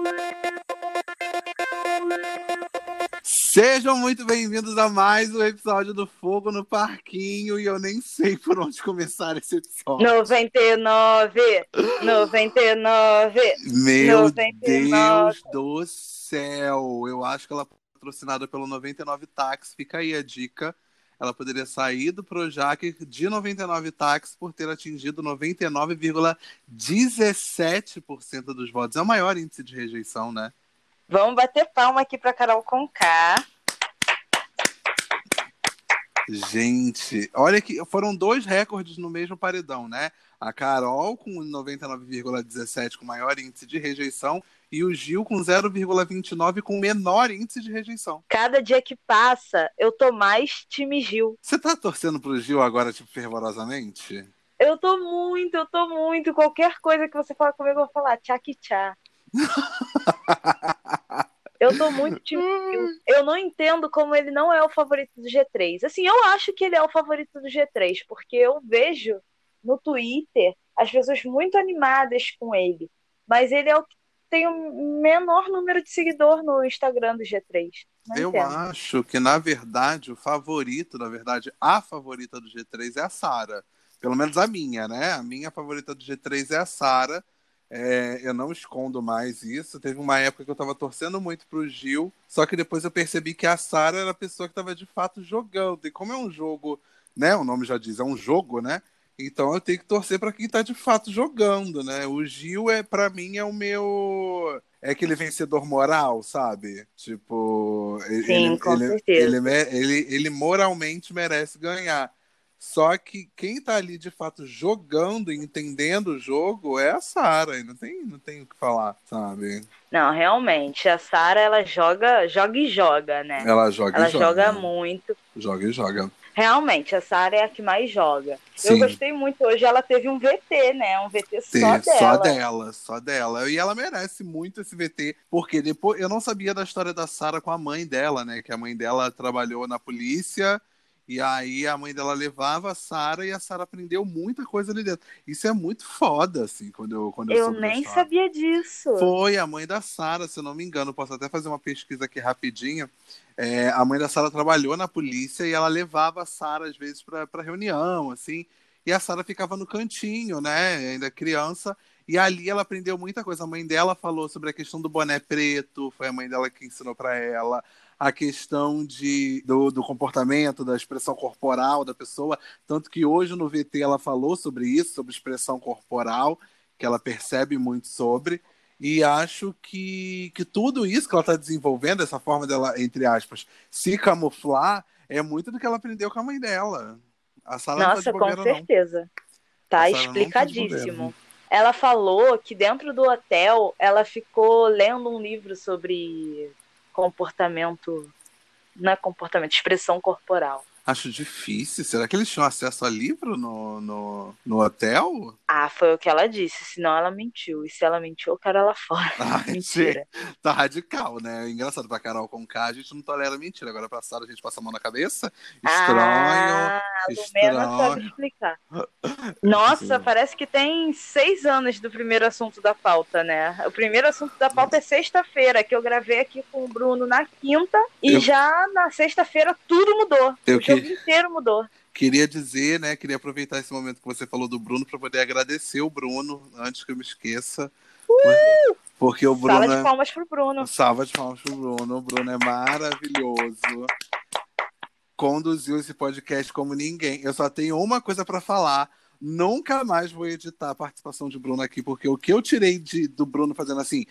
Sejam muito bem-vindos a mais um episódio do Fogo no Parquinho e eu nem sei por onde começar esse episódio. 99, 99, Meu 99. Deus do céu! Eu acho que ela é patrocinada pelo 99 Táxi. Fica aí a dica. Ela poderia sair do Projac de 99 Táxi por ter atingido 99,17% dos votos. É o maior índice de rejeição, né? Vamos bater palma aqui pra Carol Conká. Gente, olha que foram 2 recordes no mesmo paredão, né? A Carol com 99,17 com maior índice de rejeição e o Gil com 0,29 com menor índice de rejeição. Cada dia que passa, eu tô mais time Gil. Você tá torcendo pro Gil agora, tipo, fervorosamente? Eu tô muito. Qualquer coisa que você falar comigo, eu vou falar tchá que tchá. Eu tô muito time Gil. Eu não entendo como ele não é o favorito do G3. Assim, eu acho que ele é o favorito do G3, porque eu vejo no Twitter as pessoas muito animadas com ele. Mas ele é o que tem o menor número de seguidor no Instagram do G3. Não Eu entendo. acho que, na verdade, a favorita do G3 é a Sara. Pelo menos a minha, né? A minha favorita do G3 é a Sara. Eu não escondo mais isso. Teve uma época que eu tava torcendo muito pro Gil, só que depois eu percebi que a Sara era a pessoa que tava de fato jogando. E como é um jogo, né? O nome já diz, é um jogo, né? Então eu tenho que torcer pra quem tá de fato jogando, né? O Gil para mim é o meu, é aquele vencedor moral, sabe? Tipo, Sim, com certeza. ele moralmente merece ganhar. Só que quem tá ali de fato jogando e entendendo o jogo é a Sara, e não tem o que falar, sabe? Não, realmente, a Sara, ela joga e joga, né? Ela joga e Ela joga joga. muito. Joga e joga. Realmente, a Sara é a que mais joga. Eu Sim, gostei muito. Hoje ela teve um VT, né? Um VT só só dela. dela, só dela. E ela merece muito esse VT, porque depois eu não sabia da história da Sara com a mãe dela, né? Que a mãe dela trabalhou na polícia. E aí a mãe dela levava a Sara e a Sara aprendeu muita coisa ali dentro. Isso é muito foda, assim, quando eu Eu soube da nem história. sabia disso. Foi a mãe da Sara, se eu não me engano. Posso até fazer uma pesquisa aqui rapidinho. A mãe da Sara trabalhou na polícia e ela levava a Sara às vezes para reunião, assim. E a Sara ficava no cantinho, né? Ainda criança. E ali ela aprendeu muita coisa. A mãe dela falou sobre a questão do boné preto, foi a mãe dela que ensinou para ela. A questão do comportamento, da expressão corporal da pessoa. Tanto que hoje no VT ela falou sobre isso, sobre expressão corporal, que ela percebe muito sobre. E acho que tudo isso que ela está desenvolvendo, essa forma dela, entre aspas, se camuflar, é muito do que ela aprendeu com a mãe dela. A Sara não tá de Nossa, com bobeira, não. certeza. A Tá Sara não tá de bobeira. explicadíssimo. Ela falou que dentro do hotel ela ficou lendo um livro sobre comportamento, não é comportamento, expressão corporal. Acho difícil. Será que eles tinham acesso a livro no hotel? Ah, foi o que ela disse, senão ela mentiu. E se ela mentiu, eu quero ela fora. Ai, gente, Mentira. tá radical, né? Engraçado, pra Carol Conká, a gente não tolera mentira. Agora pra Sara, a gente passa a mão na cabeça. Estranho, Ah, a Lumena sabe estranho. explicar. Nossa, parece que tem 6 anos do primeiro assunto da pauta, né? O primeiro assunto da pauta é sexta-feira, que eu gravei aqui com o Bruno na quinta, e Eu, já na sexta-feira tudo mudou. eu O jogo que, inteiro mudou. queria dizer, né? Queria aproveitar esse momento que você falou do Bruno para poder agradecer o Bruno, antes que eu me esqueça. Porque o Sala Bruno de é. palmas pro Bruno. Salva de palmas pro Bruno. O Bruno é maravilhoso. Conduziu esse podcast como ninguém. Eu só tenho uma coisa para falar. Nunca mais vou editar a participação de Bruno aqui, porque o que eu tirei do Bruno fazendo assim,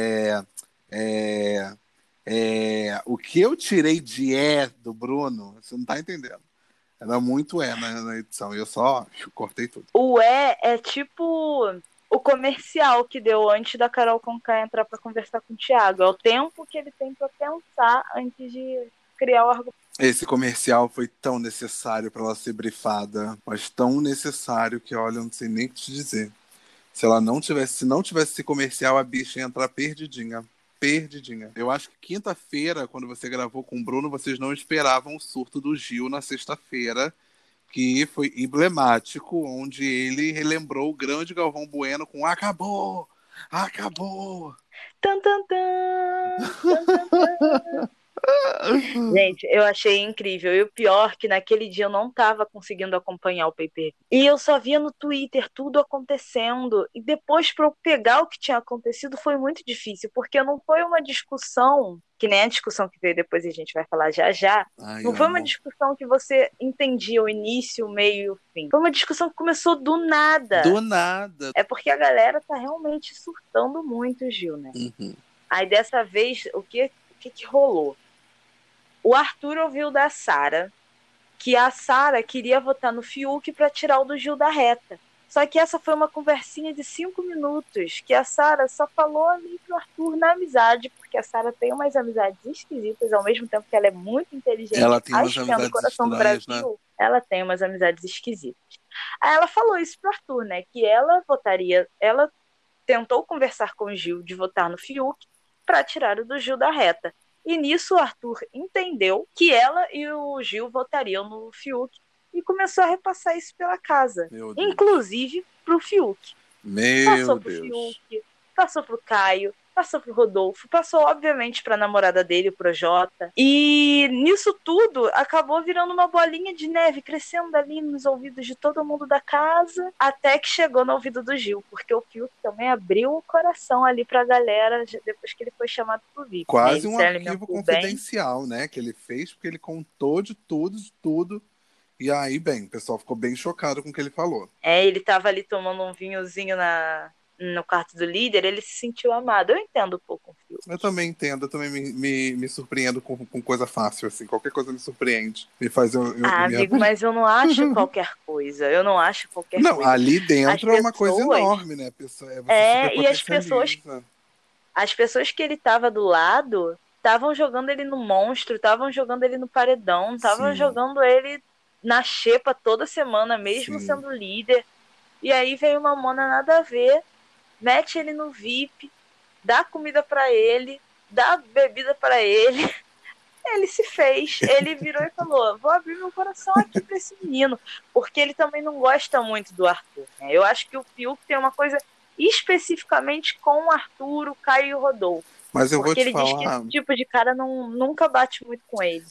é, o que eu tirei de do Bruno, você não tá entendendo. Era muito na edição. E eu só cortei tudo. O é tipo o comercial que deu antes da Carol Conká entrar pra conversar com o Thiago. É o tempo que ele tem pra pensar antes de criar o argumento. Esse comercial foi tão necessário para ela ser brifada, mas tão necessário que, olha, eu não sei nem o que te dizer. Se não tivesse esse comercial, a bicha ia entrar perdidinha. Perdidinha. Eu acho que quinta-feira, quando você gravou com o Bruno, vocês não esperavam o surto do Gil na sexta-feira, que foi emblemático, onde ele relembrou o grande Galvão Bueno com acabou! Acabou! Tan, tan, tan, tan, tan, tan. Gente, eu achei incrível. E o pior que naquele dia eu não estava conseguindo acompanhar o pay-per-view. E eu só via no Twitter tudo acontecendo. E depois, para eu pegar o que tinha acontecido, foi muito difícil, porque não foi uma discussão, que nem a discussão que veio depois e a gente vai falar já já. Ai, Não foi uma amo. discussão que você entendia o início, o meio e o fim. Foi uma discussão que começou do Do nada. nada. É porque a galera tá realmente surtando muito, Gil, né? Uhum. Aí dessa vez, o que rolou? O Arthur ouviu da Sara que a Sara queria votar no Fiuk para tirar o do Gil da reta. Só que essa foi uma conversinha de 5 minutos, que a Sara só falou ali pro Arthur na amizade, porque a Sara tem umas amizades esquisitas, ao mesmo tempo que ela é muito Ela inteligente, tem a umas espiã do amizades coração do estranhas, né? Brasil, ela tem umas amizades esquisitas. Aí ela falou isso pro Arthur, né, que ela tentou conversar com o Gil de votar no Fiuk para tirar o do Gil da reta. E nisso o Arthur entendeu que ela e o Gil votariam no Fiuk e começou a repassar isso pela casa, Meu Deus. inclusive pro Fiuk. Meu Passou pro Deus. Fiuk, passou pro Caio, passou pro Rodolfo, passou obviamente pra namorada dele, o Projota. E nisso tudo acabou virando uma bolinha de neve, crescendo ali nos ouvidos de todo mundo da casa, até que chegou no ouvido do Gil, porque o Fiuk também abriu o coração ali pra galera depois que ele foi chamado pro VIP, né? Quase Ele um se arquivo alimentou bem. confidencial, né? Que ele fez, porque ele contou de tudo, de tudo. E aí, bem, o pessoal ficou bem chocado com o que ele falou. Ele tava ali tomando um vinhozinho no quarto do líder, ele se sentiu amado. Eu entendo um pouco o Fiuk. Eu também entendo, eu também me surpreendo com coisa fácil, assim. Qualquer coisa me surpreende. Me faz eu me... Amigo, mas eu não acho qualquer coisa. Eu não acho qualquer Não, coisa. ali As dentro é uma coisa pessoas. enorme, né? Você super E as pessoas. potencializa. As pessoas que ele tava do lado estavam jogando ele no monstro, estavam jogando ele no paredão, estavam Sim, jogando ele na xepa toda semana, mesmo sim. sendo líder. E aí veio uma mona nada a ver, mete ele no VIP, dá comida pra ele, dá bebida pra ele. Ele se fez, ele virou e falou: vou abrir meu coração aqui pra esse menino, porque ele também não gosta muito do Arthur, né? Eu acho que o Fiuk tem uma coisa especificamente com o Arthur, o Caio e o Rodolfo, Mas eu vou porque te ele diz que esse falar, tipo de cara nunca bate muito com ele.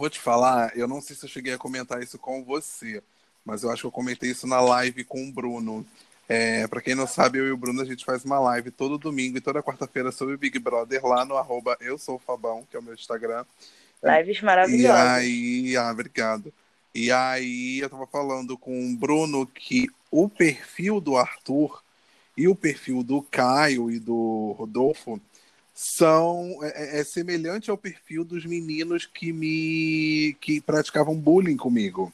eu não sei se eu cheguei a comentar isso com você, mas eu acho que eu comentei isso na live com o Bruno. Para quem não sabe, eu e o Bruno, a gente faz uma live todo domingo e toda quarta-feira sobre o Big Brother lá no @eu sou o Fabão, que é o meu Instagram. Lives E maravilhosas. aí, obrigado. E aí eu tava falando com o Bruno que o perfil do Arthur e o perfil do Caio e do Rodolfo é semelhante ao perfil dos meninos que praticavam bullying comigo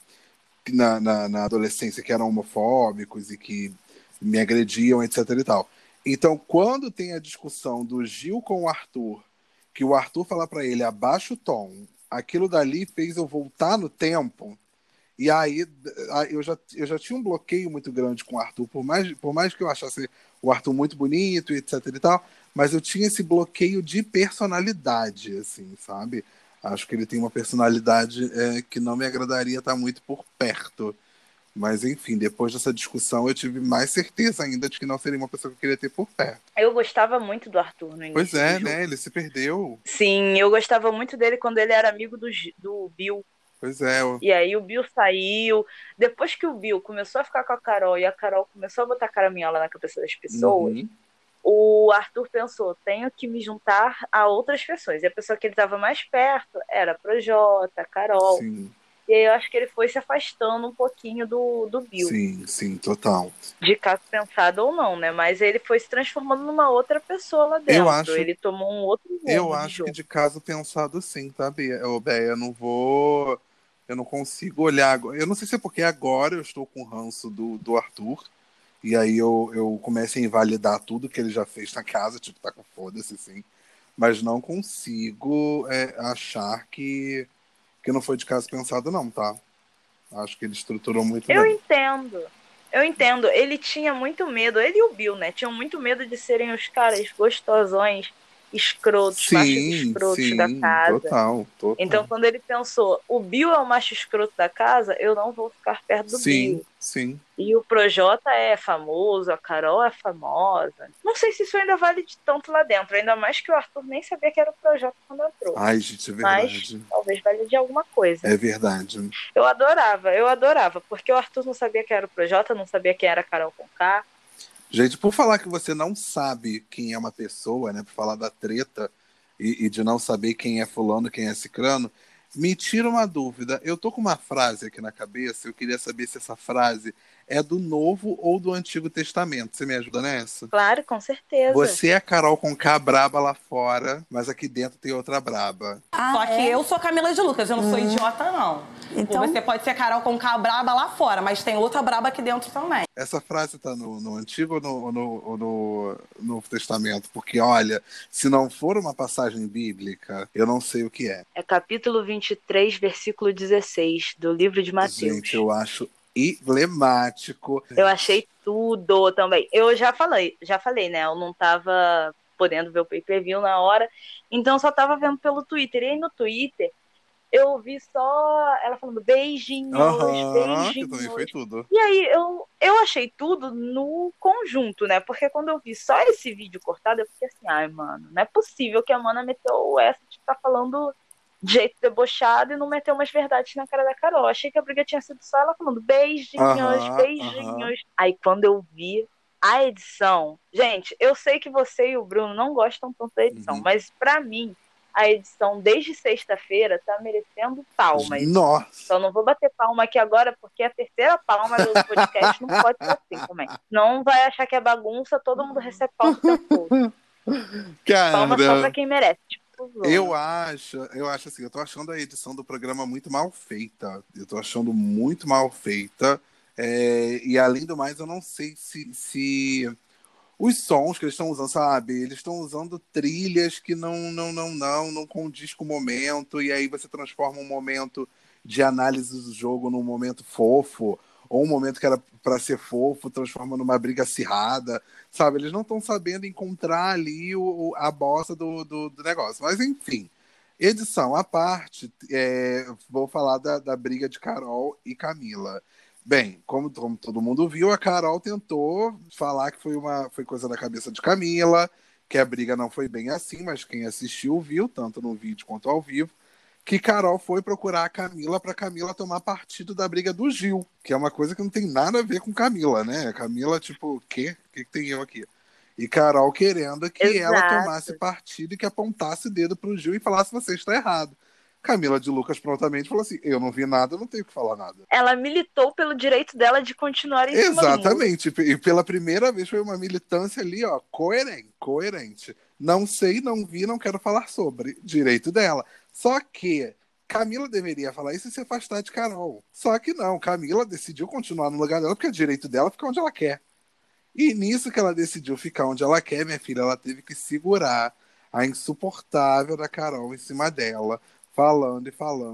na adolescência, que eram homofóbicos e que me agrediam, etc e tal. Então, quando tem a discussão do Gil com o Arthur, que o Arthur fala para ele abaixa o tom, aquilo dali fez eu voltar no tempo. E aí eu já tinha um bloqueio muito grande com o Arthur, por mais que eu achasse o Arthur muito bonito, etc e tal, mas eu tinha esse bloqueio de personalidade, assim, sabe? Acho que ele tem uma personalidade que não me agradaria estar muito por perto. Mas enfim, depois dessa discussão eu tive mais certeza ainda de que não seria uma pessoa que eu queria ter por perto. Eu gostava muito do Arthur no Pois início do é, jogo. né? Ele se perdeu. Sim, eu gostava muito dele quando ele era amigo do Bill. Pois é. E aí o Bill saiu. Depois que o Bill começou a ficar com a Carol e a Carol começou a botar caraminhola na cabeça das pessoas, Uhum, o Arthur pensou, tenho que me juntar a outras pessoas. E a pessoa que ele estava mais perto era a Projota, a Carol. sim, E aí eu acho que ele foi se afastando um pouquinho do Bill. sim, sim, total. De caso pensado ou não, né? Mas ele foi se transformando numa outra pessoa lá Eu dentro. acho, Ele tomou um outro eu rumo de acho que jogo. de caso pensado sim, tá, Béia? Eu não consigo olhar agora. Eu não sei se é porque agora eu estou com ranço do Arthur, e aí eu começo a invalidar tudo que ele já fez na casa, tipo, tá com foda-se, sim. Mas não consigo achar que não foi de caso pensado, não, tá? Acho que ele estruturou muito Eu bem. entendo. Eu entendo. Ele tinha muito medo. Ele e o Bill, né? Tinham muito medo de serem os caras gostosões escrotos, machos Sim, escrotos da sim, casa. total. Então, quando ele pensou, o Bill é o macho escroto da casa, eu não vou ficar perto do Sim, Bill. sim. E o Projota é famoso, a Carol é famosa. Não sei se isso ainda vale de tanto lá dentro, ainda mais que o Arthur nem sabia que era o Projota quando entrou. Ai, gente, é Mas verdade. talvez valha de alguma coisa. É verdade. Eu adorava, porque o Arthur não sabia que era o Projota, não sabia quem era a Carol Conká. Gente, por falar que você não sabe quem é uma pessoa, né? Por falar da treta e de não saber quem é fulano, quem é cicrano, me tira uma dúvida. Eu tô com uma frase aqui na cabeça, eu queria saber se essa frase é do Novo ou do Antigo Testamento. Você me ajuda nessa? Claro, com certeza. Você é a Carol Conká braba lá fora, mas aqui dentro tem outra braba. Só que eu sou Camila de Lucas, eu não sou idiota, não. Então... Você pode ser Carol Conká braba lá fora, mas tem outra braba aqui dentro também. Essa frase tá no Antigo ou no Novo Testamento? Porque, olha, se não for uma passagem bíblica, eu não sei o que é. É capítulo 23, versículo 16, do livro de Mateus. Gente, eu acho emblemático. Eu achei tudo também. Eu já falei, né? Eu não tava podendo ver o pay-per-view na hora, então só tava vendo pelo Twitter. E aí no Twitter, eu vi só ela falando beijinhos, Que também foi tudo. E aí eu achei tudo no conjunto, né? Porque quando eu vi só esse vídeo cortado, eu fiquei assim, ai, mano, não é possível que a Mana meteu essa de ficar falando de jeito debochado e não meteu umas verdades na cara da Carol. Achei que a briga tinha sido só ela falando beijinhos. Aí quando eu vi a edição, gente, eu sei que você e o Bruno não gostam tanto da edição, mas pra mim, a edição desde sexta-feira tá merecendo palmas. Nossa! Então não vou bater palma aqui agora, porque a terceira palma do podcast não pode ser assim também. Não vai achar que é bagunça, todo mundo recebe palma o tempo todo. Cara, palma só pra quem merece. Eu acho assim, eu tô achando a edição do programa muito mal feita. Eu tô achando muito mal feita. E além do mais, eu não sei se os sons que eles estão usando, sabe? Eles estão usando trilhas que não condiz com o momento, e aí você transforma um momento de análise do jogo num momento fofo, ou um momento que era para ser fofo, transforma numa briga acirrada, sabe? Eles não estão sabendo encontrar ali a bossa do negócio. Mas, enfim, edição à parte, vou falar da briga de Carol e Camila. Bem, como todo mundo viu, a Carol tentou falar que foi coisa da cabeça de Camila, que a briga não foi bem assim, mas quem assistiu viu, tanto no vídeo quanto ao vivo, que Carol foi procurar a Camila para Camila tomar partido da briga do Gil, que é uma coisa que não tem nada a ver com Camila, né? Camila, tipo, o quê? O que tem eu aqui? E Carol querendo que ela tomasse partido e que apontasse o dedo pro Gil e falasse: você está errado. Camila de Lucas prontamente falou assim: eu não vi nada, eu não tenho que falar nada. Ela militou pelo direito dela de continuar em cima do muro. Exatamente. E pela primeira vez foi uma militância ali, ó, coerente. Não sei, não vi, não quero falar sobre. Direito dela. Só que Camila deveria falar isso e se afastar de Carol. Só que não, Camila decidiu continuar no lugar dela porque é direito dela ficar onde ela quer. E nisso que ela decidiu ficar onde ela quer, minha filha, ela teve que segurar a insuportável da Carol em cima dela, falando,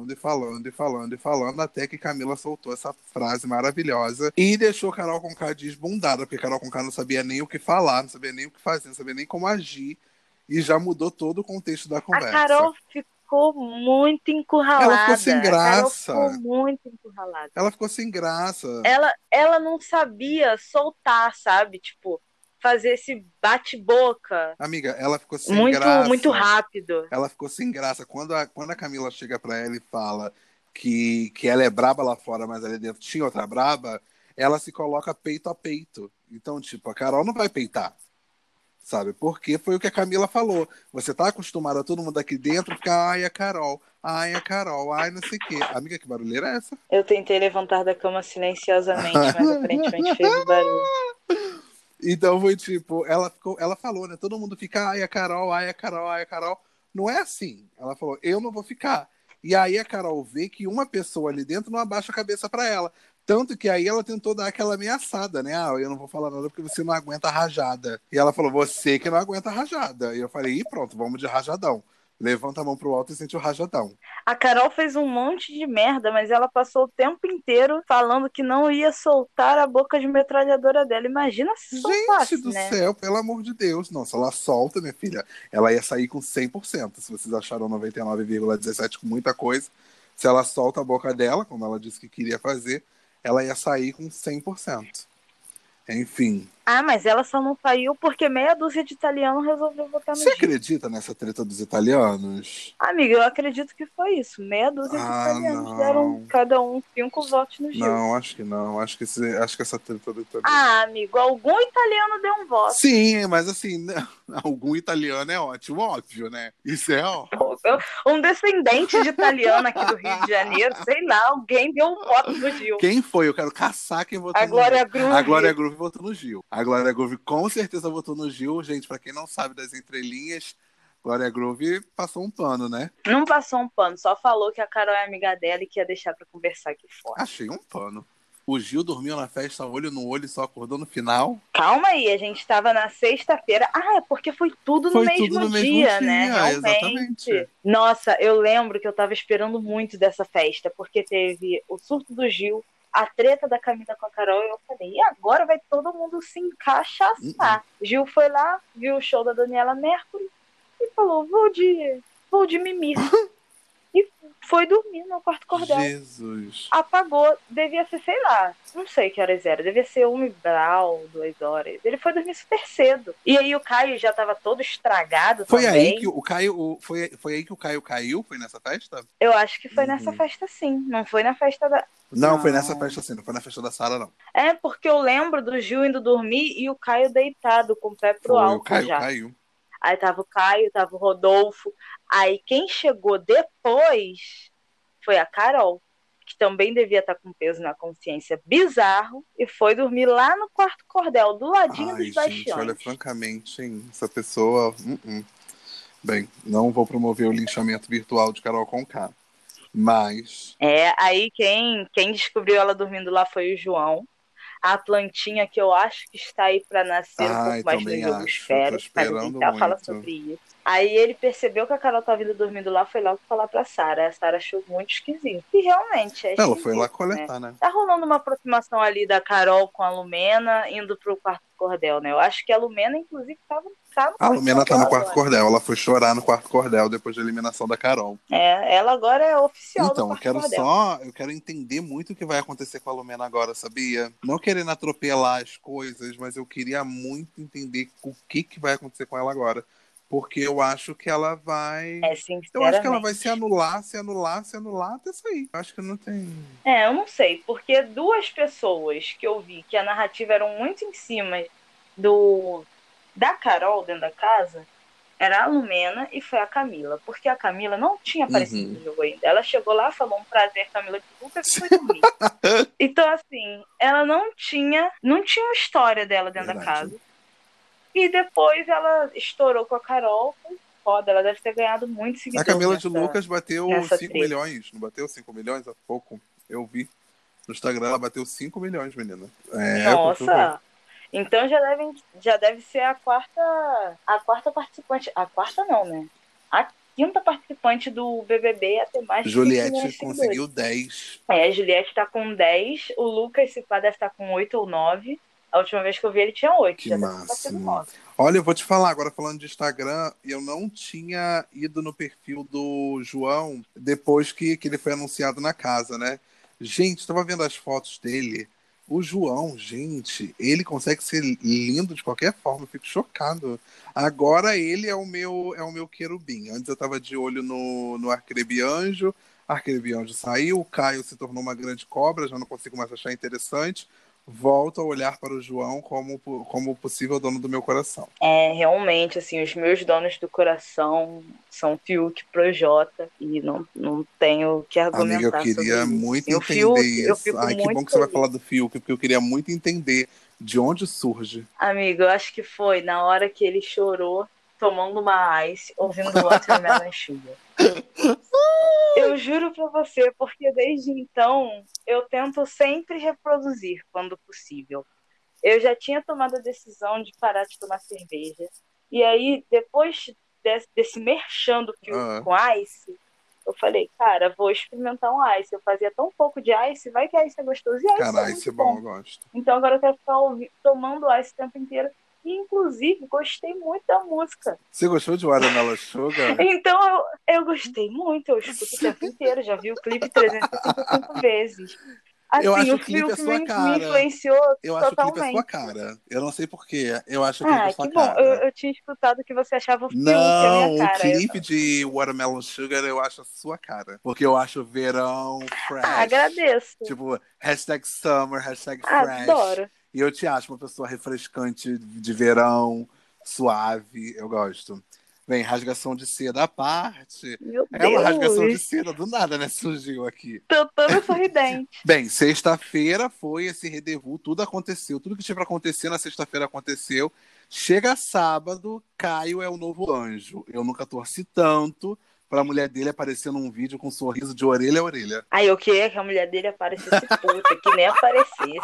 até que Camila soltou essa frase maravilhosa e deixou Carol Conká desbundada, porque Carol Conká não sabia nem o que falar, não sabia nem o que fazer, não sabia nem como agir, e já mudou todo o contexto da conversa. A Carol ficou muito encurralada. Ela ficou sem graça. Ela ficou muito encurralada. Ela ficou sem graça. Ela não sabia soltar, sabe? Tipo, fazer esse bate-boca. Amiga, ela ficou sem graça. Muito rápido. Ela ficou sem graça. Quando a Camila chega pra ela e fala que ela é braba lá fora, mas ali dentro tinha outra braba, ela se coloca peito a peito. Então, tipo, a Carol não vai peitar. Sabe? Porque foi o que a Camila falou. Você tá acostumada a todo mundo aqui dentro ficar, ai, a Carol, ai, não sei o quê. Amiga, que barulheira é essa? Eu tentei levantar da cama silenciosamente, mas aparentemente fez barulho. Então foi tipo, ela falou, né? Todo mundo fica, ai, a Carol. Não é assim. Ela falou, eu não vou ficar. E aí a Carol vê que uma pessoa ali dentro não abaixa a cabeça pra ela. Tanto que aí ela tentou dar aquela ameaçada, né? Ah, eu não vou falar nada porque você não aguenta a rajada. E ela falou, você que não aguenta a rajada. E eu falei, e pronto, vamos de rajadão. Levanta a mão pro alto e sente o rajadão. A Carol fez um monte de merda, mas ela passou o tempo inteiro falando que não ia soltar a boca de metralhadora dela. Imagina se Gente soltasse, do né? céu, pelo amor de Deus. Nossa, ela solta, minha filha. Ela ia sair com 100%. Se vocês acharam 99,17 com muita coisa, se ela solta a boca dela, como ela disse que queria fazer, ela ia sair com 100%. Enfim. Ah, mas ela só não saiu porque meia dúzia de italiano resolveu votar no Você Gil. acredita nessa treta dos italianos? Amiga, eu acredito que foi isso. Meia dúzia de italianos deram cada um 5 votos no Gil. Não, acho que não. Acho que essa treta do italiano. Ah, amigo, algum italiano deu um voto. Sim, mas assim, algum italiano é ótimo, óbvio, né? Isso é óbvio. Um descendente de italiano aqui do Rio de Janeiro, sei lá, alguém deu um voto no Gil. Quem foi? Eu quero caçar quem votou A no Glória Gil. Groove. A Glória Groove votou no Gil. A Glória Groove com certeza votou no Gil. Gente, pra quem não sabe das entrelinhas, Glória Groove passou um pano, né? Não passou um pano, só falou que a Carol é amiga dela e que ia deixar pra conversar aqui fora. Achei um pano. O Gil dormiu na festa olho no olho e só acordou no final. Calma aí, a gente tava na sexta-feira. Ah, é porque foi tudo no mesmo dia, né? Realmente. Exatamente. Nossa, eu lembro que eu tava esperando muito dessa festa, porque teve o surto do Gil, a treta da Camila com a Carol, e eu falei, e agora vai todo mundo se encaixaçar. Gil foi lá, viu o show da Daniela Mercury e falou, vou de mimir. E foi dormir no quarto cordel. Jesus. Apagou, devia ser, sei lá, não sei que horas era, devia ser 1h, 2 horas. Ele foi dormir super cedo. E aí o Caio já tava todo estragado foi também. Aí que o Caio, foi aí que o Caio caiu? Foi nessa festa? Eu acho que foi nessa festa sim, não foi na festa da... Não, foi nessa festa sim, não foi na festa da Sara, não. É, porque eu lembro do Gil indo dormir e o Caio deitado, com o pé pro alto. O Caio já. caiu. Aí tava o Caio, tava o Rodolfo. Aí quem chegou depois foi a Carol, que também devia estar com peso na consciência bizarro, e foi dormir lá no quarto cordel, do ladinho dos bastiões. Gente, olha, francamente, hein, essa pessoa... Bem, não vou promover o linchamento virtual de Carol Conká, mas... Aí quem descobriu ela dormindo lá foi o João. A plantinha que eu acho que está aí para nascer um pouco mais no jogo, espero. Fala sobre isso. Aí ele percebeu que a Carol tá vindo dormindo lá, foi logo falar pra Sara. A Sara achou muito esquisito. E realmente é ela foi lá coletar, né? Tá rolando uma aproximação ali da Carol com a Lumena, indo pro quarto cordel, né? Eu acho que a Lumena, inclusive, tá no a Lumena tá no quarto cordel. Ela foi chorar no quarto cordel depois da eliminação da Carol. Ela agora é oficial do quarto cordel. Eu quero entender muito o que vai acontecer com a Lumena agora, sabia? Não querendo atropelar as coisas, mas eu queria muito entender o que vai acontecer com ela agora. Porque eu acho que ela vai... Eu acho que ela vai se anular até sair. Eu acho que não tem... eu não sei. Porque 2 pessoas que eu vi que a narrativa eram muito em cima da Carol dentro da casa, era a Lumena e foi a Camila. Porque a Camila não tinha aparecido no jogo ainda. Ela chegou lá, falou um prazer, Camila de Lucas, e foi dormir. Então, assim, ela não tinha uma história dela dentro da casa. E depois ela estourou com a Carol. Foi foda, ela deve ter ganhado muito seguidores. A Camila de Lucas bateu 5 milhões. Não bateu 5 milhões há pouco? Eu vi. No Instagram ela bateu 5 milhões, menina. Nossa! Então já deve ser a quarta participante. A quarta não, né? A 5ª participante do BBB a ter mais de 5 milhões de seguidores. Juliette conseguiu 10. A Juliette tá com 10. O Lucas, se pá, deve estar com 8 ou 9. A última vez que eu vi ele tinha 8. Que máximo. Olha, eu vou te falar, agora falando de Instagram, eu não tinha ido no perfil do João depois que ele foi anunciado na casa, né? Gente, estava vendo as fotos dele. O João, gente, ele consegue ser lindo de qualquer forma, eu fico chocado. Agora ele é o meu querubim. Antes eu estava de olho no Arcrebianjo. Arcrebianjo saiu, o Caio se tornou uma grande cobra, já não consigo mais achar interessante. Volto a olhar para o João como o possível dono do meu coração. Realmente, assim, os meus donos do coração são Fiuk e Projota, e não tenho o que argumentar. Amiga, eu queria muito entender isso. Ai, que bom que você vai falar do Fiuk, porque eu queria muito entender de onde surge. Amigo, eu acho que foi na hora que ele chorou, tomando uma ice, ouvindo o Watermelon na chuva. Eu juro pra você, porque desde então eu tento sempre reproduzir quando possível. Eu já tinha tomado a decisão de parar de tomar cerveja. E aí, depois desse merchan do Fiuk Ah. com Ice, eu falei, cara, vou experimentar um Ice. Eu fazia tão pouco de Ice, vai que Ice é gostoso. E Ice é Cara, muito isso é bom. bom, eu gosto. Então agora eu quero ficar tomando Ice o tempo inteiro. E, inclusive, gostei muito da música. Você gostou de Watermelon Sugar? Então eu gostei muito, eu escuto o tempo inteiro. Já vi o clipe 365 vezes. Eu Assim, acho o o clipe a Fiuk sua me cara. influenciou Eu acho o clipe a sua totalmente. cara. Eu não sei porquê. Eu acho o clipe a Ah, sua que bom. cara. Eu tinha escutado que você achava o Fiuk a minha Não, o cara. clipe de Watermelon Sugar eu acho a sua cara. Porque eu acho verão fresh. Agradeço. Tipo, #summer, #fresh. Adoro. E eu te acho uma pessoa refrescante de verão, suave. Eu gosto. Bem, rasgação de seda à parte. Meu É uma rasgação de Deus. seda do nada, né? Surgiu aqui. Tô toda sorridente. Bem, sexta-feira foi esse rendezvous, tudo aconteceu, tudo que tinha pra acontecer na sexta-feira aconteceu. Chega sábado, Caio é o novo anjo. Eu nunca torci tanto pra mulher dele aparecer num vídeo com um sorriso de orelha a orelha. Aí eu queria que a mulher dele aparecesse puta, que nem aparecesse.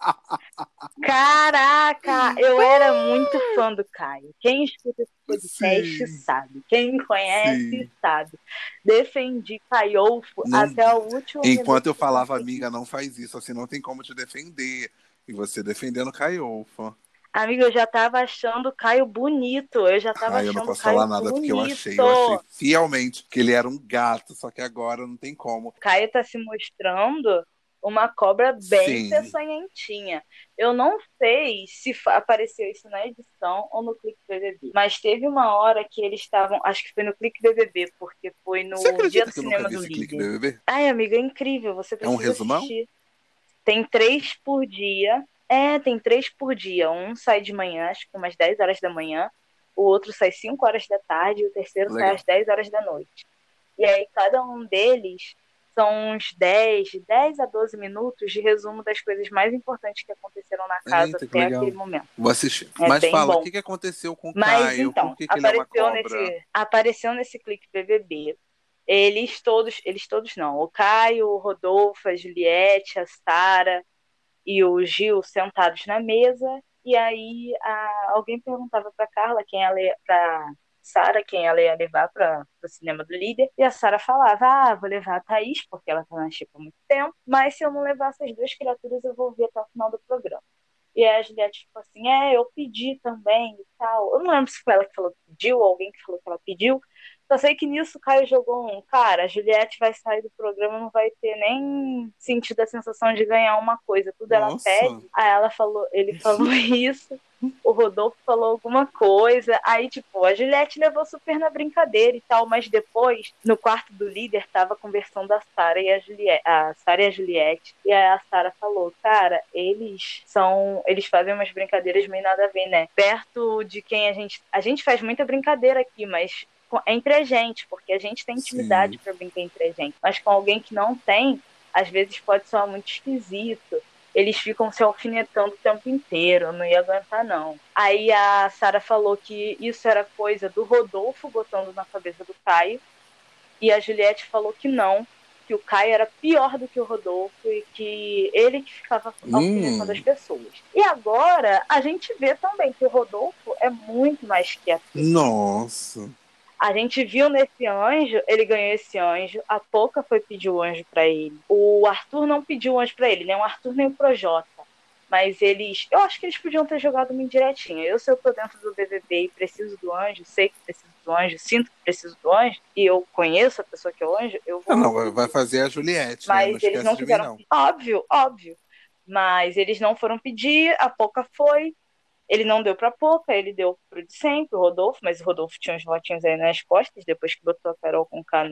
Caraca, eu era muito fã do Caio. Quem escuta esse podcast Sim, sabe. Quem me conhece sim. sabe. Defendi Caiofo Não, até o último enquanto minuto eu que falava, consegui. amiga, não faz isso, assim não tem como te defender. E você defendendo Caiofo. Amiga, eu já tava achando o Caio bonito. Eu já tava Ai, eu não achando o posso Caio falar nada porque bonito. eu achei fielmente que ele era um gato, só que agora não tem como. O Caio tá se mostrando uma cobra bem Sim. peçonhentinha. Eu não sei se apareceu isso na edição ou no Clique BBB, mas teve uma hora que eles estavam, acho que foi no Clique BBB, porque foi no Você dia acredita do que eu nunca cinema vi do esse clique líder. BBB? Ai, amiga, é incrível, você É um precisa resumão? assistir. Tem 3 por dia. Tem 3 por dia. Um sai de manhã, acho que umas 10 horas da manhã, o outro sai 5 horas da tarde e o terceiro sai Legal. às 10 horas da noite. E aí cada um deles são uns 10 a 12 minutos de resumo das coisas mais importantes que aconteceram na casa Eita, que até legal. aquele momento. Vou assistir. É Mas bem fala, o bom. que aconteceu com o Mas Caio? então, Por que ele é uma cobra? apareceu nesse clique BBB. Eles todos não. O Caio, o Rodolfo, a Juliette, a Sara e o Gil sentados na mesa. E aí alguém perguntava pra Carla pra Sara quem ela ia levar para o cinema do líder. E a Sara falava, vou levar a Thaís, porque ela tá na xepa há muito tempo. Mas se eu não levar essas duas criaturas, eu vou ver até o final do programa. E aí a Juliette ficou assim, eu pedi também e tal. Eu não lembro se foi ela que falou que pediu, ou alguém que falou que ela pediu. Só sei que nisso o Caio jogou cara, a Juliette vai sair do programa, não vai ter nem sentido a sensação de ganhar uma coisa. Tudo ela Nossa. pede. Aí ele falou isso. O Rodolfo falou alguma coisa. Aí, tipo, a Juliette levou super na brincadeira e tal, mas depois, no quarto do líder, tava conversando a Sara e a Juliette. E aí a Sara falou, cara, eles fazem umas brincadeiras meio nada a ver, né? Perto de quem a gente faz muita brincadeira aqui, mas entre a gente, porque a gente tem intimidade para brincar entre a gente. Mas com alguém que não tem, às vezes pode soar muito esquisito. Eles ficam se alfinetando o tempo inteiro, eu não ia aguentar, não. Aí a Sara falou que isso era coisa do Rodolfo botando na cabeça do Caio, e a Juliette falou que não, que o Caio era pior do que o Rodolfo e que ele que ficava alfinetando as pessoas. E agora a gente vê também que o Rodolfo é muito mais quieto. Nossa. A gente viu nesse anjo, ele ganhou esse anjo, a Poca foi pedir o anjo pra ele. O Arthur não pediu o anjo pra ele, nem o Arthur nem o Projota. Mas eu acho que eles podiam ter jogado uma indiretinha. Eu, se eu tô dentro do BBB e preciso do anjo, sei que preciso do anjo, sinto que preciso do anjo, e eu conheço a pessoa que é o anjo, eu vou... Não, vai fazer a Juliette, né? Não Mas eles esquece não de mim, quiseram... não. Óbvio. Mas eles não foram pedir, a Poca foi. Ele não deu pra Poca, ele deu pro de sempre, o Rodolfo, mas o Rodolfo tinha uns votinhos aí nas costas, depois que botou a Carol com K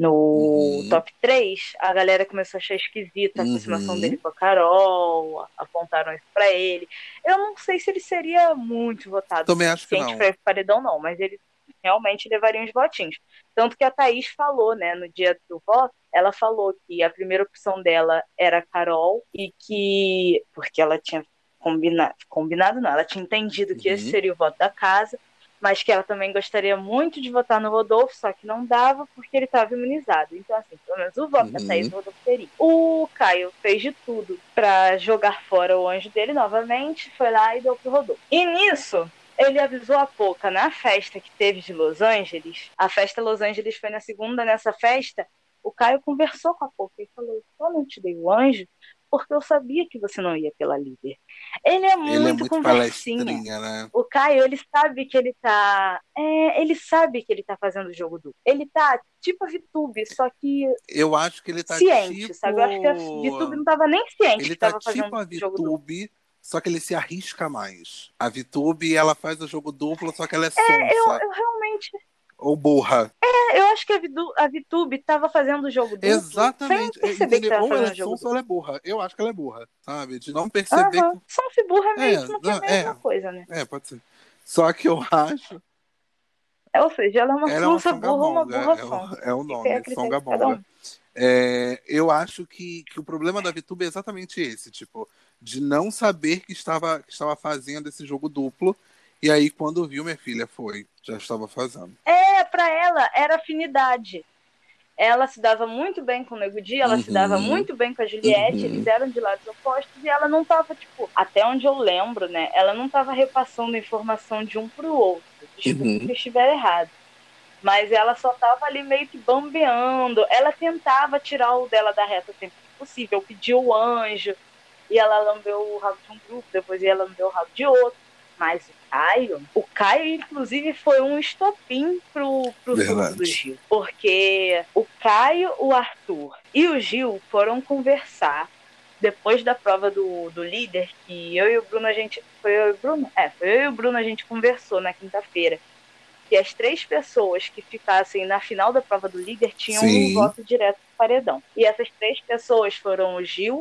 no top 3, a galera começou a achar esquisita a aproximação dele com a Carol, apontaram isso pra ele. Eu não sei se ele seria muito votado Também acho que não. pra ir pro paredão, não, mas ele realmente levaria uns votinhos. Tanto que a Thaís falou, né, no dia do voto, ela falou que a primeira opção dela era a Carol e que, porque ela tinha combinado não, ela tinha entendido que esse seria o voto da casa, mas que ela também gostaria muito de votar no Rodolfo, só que não dava porque ele estava imunizado. Então, assim, pelo menos o voto da Thaís, o Rodolfo teria. O Caio fez de tudo para jogar fora o anjo dele novamente, foi lá e deu pro Rodolfo. E nisso, ele avisou a Poca na festa que teve de Los Angeles. A festa Los Angeles foi na segunda. Nessa festa, o Caio conversou com a Poca e falou: eu não te dei o anjo porque eu sabia que você não ia pela líder. Ele é Ele é muito muito conversinha. palestrinha, né? O Caio, ele sabe que ele tá. Ele sabe que ele tá fazendo o jogo duplo. Ele tá tipo a VTube, só que Eu acho que ele tá ciente, tipo. sabe? Eu acho que a VTube não tava nem ciente Ele que tá tava tipo fazendo a o jogo duplo. VTube, só que ele se arrisca mais. A VTube, ela faz o jogo duplo, só que ela é Eu, sonsa. eu realmente. Ou burra. Eu acho que a VTube tava fazendo o jogo duplo sem Exatamente. perceber que Entendeu? tava Ou ela fazendo é o jogo sonsa ou duplo. ela é burra. Eu acho que ela é burra, sabe? De não perceber que. Sonsa e burra É, mesmo que é a mesma coisa, né? pode ser. Só que eu acho. Ou seja, ela é uma Ela é uma sonsa burra ou uma songamonga, burra sonsa. é o Fica aí a nome, critério de cada songamonga. um. Eu acho que o problema da VTube é exatamente esse, tipo, de não saber que estava fazendo esse jogo duplo, e aí quando viu, minha filha, já estava fazendo. Pra ela era afinidade. Ela se dava muito bem com o Nego Di, ela se dava muito bem com a Juliette, eles eram de lados opostos e ela não tava, tipo, até onde eu lembro, né? Ela não tava repassando informação de um pro outro. Desculpa se eu estiver errado. Mas ela só tava ali meio que bambeando. Ela tentava tirar o dela da reta sempre que possível, pediu o anjo, e ela lambeu o rabo de um grupo, depois ela lambeu o rabo de outro. Mas o Caio, inclusive, foi um estopim pro surto do Gil. Porque o Caio, o Arthur e o Gil foram conversar depois da prova do líder, que eu e o Bruno, Foi eu e o Bruno, a gente conversou na quinta-feira. Que as 3 pessoas que ficassem na final da prova do líder tinham um voto direto do paredão. E essas 3 pessoas foram o Gil,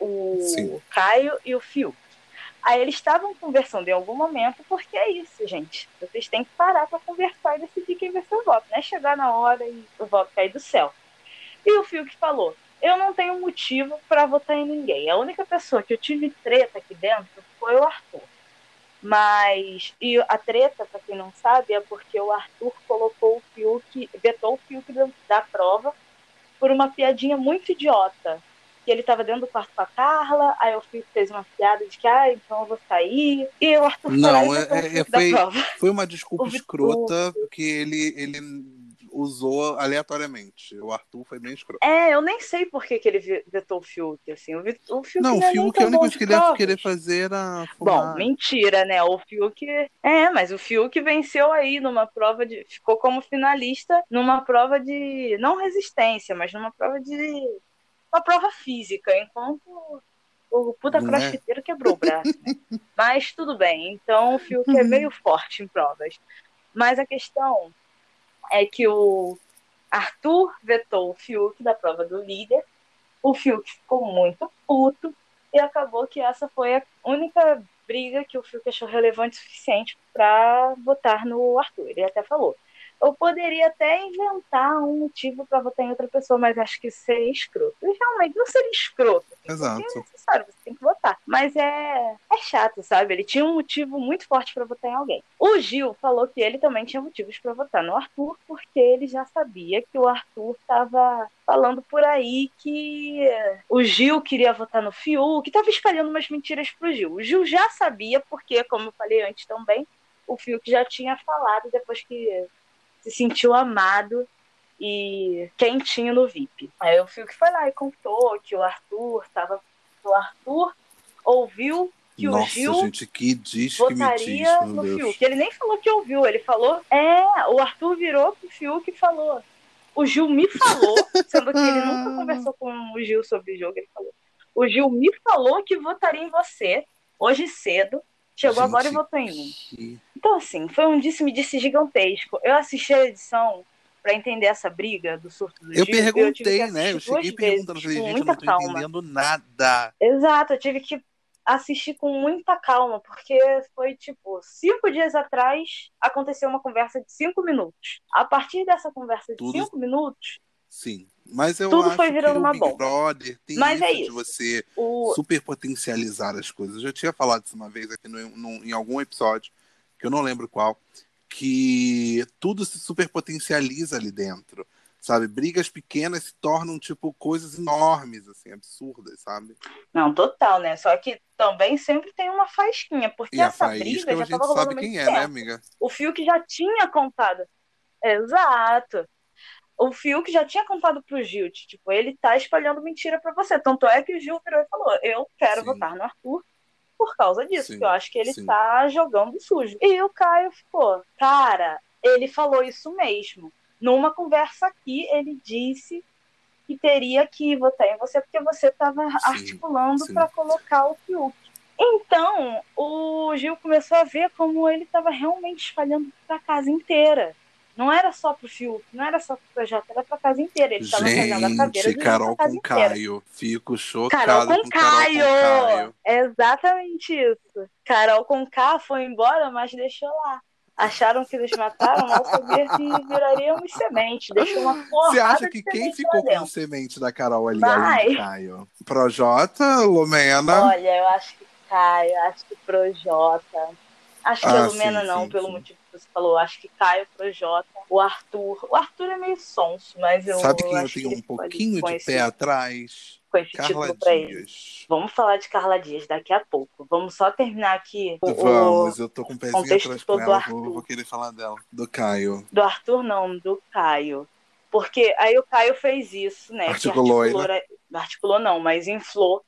o Caio e o Fiuk. Aí eles estavam conversando em algum momento, porque é isso, gente. Vocês têm que parar para conversar e decidir quem vai ser o voto, né? Chegar na hora e o voto cair do céu. E o Fiuk falou: eu não tenho motivo para votar em ninguém. A única pessoa que eu tive treta aqui dentro foi o Arthur. E a treta, para quem não sabe, é porque o Arthur vetou o Fiuk da prova por uma piadinha muito idiota. Que ele estava dentro do quarto com a Carla, aí o Fiuk fez uma piada de que, então eu vou sair. E o Arthur foi lá e vetou o Fiuk da prova. Foi uma desculpa escrota que ele usou aleatoriamente. O Arthur foi bem escroto. Eu nem sei por que ele vetou o Fiuk, assim. O Fiuk não, não o Fiuk, é a única coisa que ele ia querer fazer era fumar. Bom, mentira, né? O Fiuk... mas o Fiuk venceu aí numa prova de... Ficou como finalista numa prova de... Não resistência, mas numa prova de... Uma prova física, enquanto o puta crossfiteiro quebrou o braço, né? Mas tudo bem. Então o Fiuk é meio forte em provas. Mas a questão é que o Arthur vetou o Fiuk da prova do líder. O Fiuk ficou muito puto e acabou que essa foi a única briga que o Fiuk achou relevante o suficiente para votar no Arthur. Ele até falou: eu poderia até inventar um motivo para votar em outra pessoa, mas acho que isso seria escroto. E realmente não seria escroto. Exato. Porque é necessário, você tem que votar. Mas é chato, sabe? Ele tinha um motivo muito forte para votar em alguém. O Gil falou que ele também tinha motivos para votar no Arthur, porque ele já sabia que o Arthur estava falando por aí que o Gil queria votar no Fiuk, que estava espalhando umas mentiras pro Gil. O Gil já sabia, porque, como eu falei antes também, o Fiuk já tinha falado depois que se sentiu amado e quentinho no VIP. Aí o Fiuk foi lá e contou que o Arthur ouviu que o Gil gente, que votaria no Fiuk. Ele nem falou que ouviu, ele falou... o Arthur virou pro Fiuk e falou... O Gil me falou, sendo que ele nunca conversou com o Gil sobre o jogo, ele falou: o Gil me falou que votaria em você hoje cedo, chegou agora e votou em mim. Então, assim, foi um disse-me-disse gigantesco. Eu assisti a edição pra entender essa briga do surto do Gil. Eu perguntei, né? Eu cheguei perguntando, falei, gente, eu não tô entendendo nada. Exato, eu tive que assistir com muita calma, porque foi 5 dias atrás aconteceu uma conversa de 5 minutos. A partir dessa conversa de 5 minutos, sim, mas eu tudo acho foi virando que o uma Big bomba. Brother tem isso de você super potencializar as coisas. Eu já tinha falado isso uma vez aqui em algum episódio, que eu não lembro qual, que tudo se super potencializa ali dentro. sabe? Brigas pequenas se tornam, tipo, coisas enormes, assim, absurdas, sabe? Não, total, né? Só que também sempre tem uma faísquinha, porque E a essa faísca briga a já gente tava rolando sabe há muito quem é, né, tempo. amiga? O Fiuk já tinha contado. Exato. O Fiuk já tinha contado pro Gil, tipo, ele tá espalhando mentira pra você. Tanto é que o Gil virou e falou: eu quero Sim, votar no Arthur por causa disso, porque eu sim, acho que ele sim. tá jogando sujo. E o Caio ficou, cara, ele falou isso mesmo. Numa conversa aqui, ele disse que teria que votar em você porque você estava Sim, articulando sim. para colocar o Fiuk. Então, o Gil começou a ver como ele estava realmente espalhando para a casa inteira. Não era só pro Fiuk, não era só pro projeto, era pra casa inteira. Ele estava fazendo a caveira Gente, do Gil pra Carol casa com inteira. Caio. Fico Carol chocado com com Carol com Caio! Caio. É exatamente isso. Carol com K foi embora, mas deixou lá. Acharam que nos mataram, mal saber que viraríamos semente. Deixou uma Você acha porrada de que quem semente lá ficou como dentro. semente da Carol ali, além de Mas, Caio? Projota, Lumena? olha, eu acho que Caio, acho que Projota. Acho que a Ah, Lumena sim, não, sim, pelo sim. motivo que você falou. Acho que Caio, Projota, o Arthur. O Arthur é meio sonso, mas Sabe eu quem eu acho que tenho ele um ficou ali pouquinho com de pé atrás? com esse Carla título pra ele. Dias. Vamos falar de Carla Dias daqui a pouco. Vamos só terminar aqui o Vamos, eu tô com o pezinho contexto atrás com todo do ela, vou Arthur. querer falar dela. Do Caio. Do Arthur, não, do Caio. Porque aí o Caio fez isso, né? Que Articulou aí, articulou, né? articulou não, mas inflou,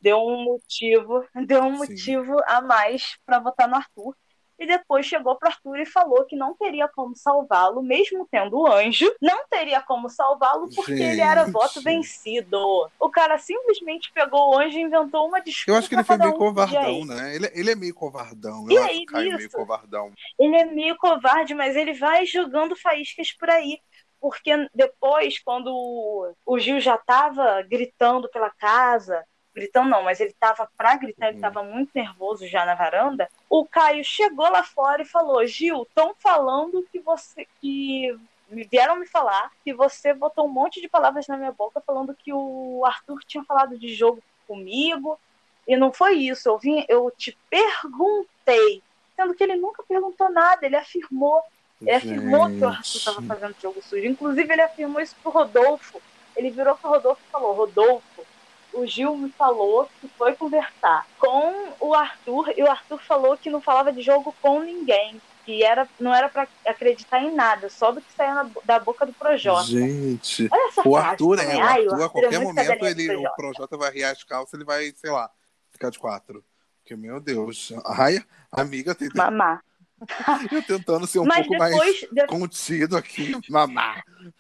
deu um Sim. motivo a mais para votar no Arthur. E depois chegou para Arthur e falou que não teria como salvá-lo, mesmo tendo o anjo, não teria como salvá-lo porque ele era voto Gente. vencido. O cara simplesmente pegou o anjo e inventou uma Eu acho que desculpa ele foi cada meio um que podia covardão, ir. né? Ele é meio covardão. E Eu acho o aí, Caio meio nisso, covardão. ele é meio covarde, mas ele vai jogando faíscas por aí. Porque depois, quando o Gil já estava gritando pela casa, gritando não, mas ele estava para gritar, ele Uhum. estava muito nervoso já na varanda, o Caio chegou lá fora e falou: Gil, estão falando que vieram me falar que você botou um monte de palavras na minha boca falando que o Arthur tinha falado de jogo comigo, e não foi isso. Eu te perguntei, sendo que ele nunca perguntou nada, ele afirmou. Ele afirmou que o Arthur estava Gente. fazendo jogo sujo. Inclusive, ele afirmou isso pro Rodolfo. Ele virou pro Rodolfo e falou: Rodolfo, o Gil me falou que foi conversar com o Arthur e o Arthur falou que não falava de jogo com ninguém. Que não era para acreditar em nada, só do que saía da boca do Projota. Gente. Olha essa frase também. O Ai, o Arthur, a Arthur é qualquer muito momento, cadelinha do o Projota. Projota vai riar as calças, ele vai, sei lá, ficar de quatro. Porque, meu Deus. Ai, amiga, Mamá. eu tentando ser um Mas pouco mais depois, contido aqui. Mamá.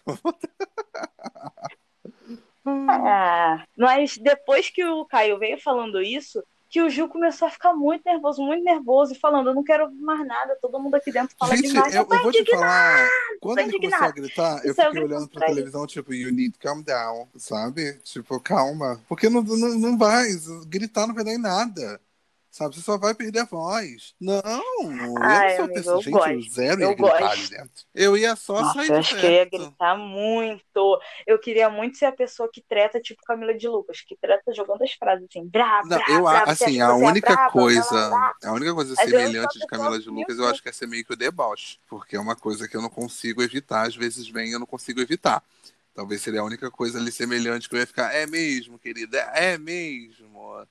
mas depois que o Caio veio falando isso, que o Gil começou a ficar muito nervoso, e falando: eu não quero ouvir mais nada, todo mundo aqui dentro fala Gente, demais. eu vou te falar. Quando Tô ele começou a indignado. gritar, E eu saiu fiquei gritando olhando pra por aí. televisão, tipo, you need to calm down, sabe? Tipo, calma. Porque não vai. Gritar não vai dar em nada. Sabe? Você só vai perder a voz. Não, eu não Ai, sou a amigo, pessoa. eu Gente, eu gosto. zero ia Eu gritar ali gosto. dentro. Eu ia só sair Nossa, eu de acho que eu ia perto. gritar muito. Eu queria muito ser a pessoa que treta, tipo Camila de Lucas, que treta jogando as frases assim, brá, Não, brá, brá, você acha assim, que você é braba, blá, blá, blá. a única coisa Mas eu não sou a semelhante de pessoa Camila de Lucas, eu comigo. acho que é ser meio que o deboche, porque é uma coisa que eu não consigo evitar, às vezes vem e eu não consigo evitar. Talvez seria a única coisa ali semelhante que eu ia ficar, é mesmo, querida, é mesmo.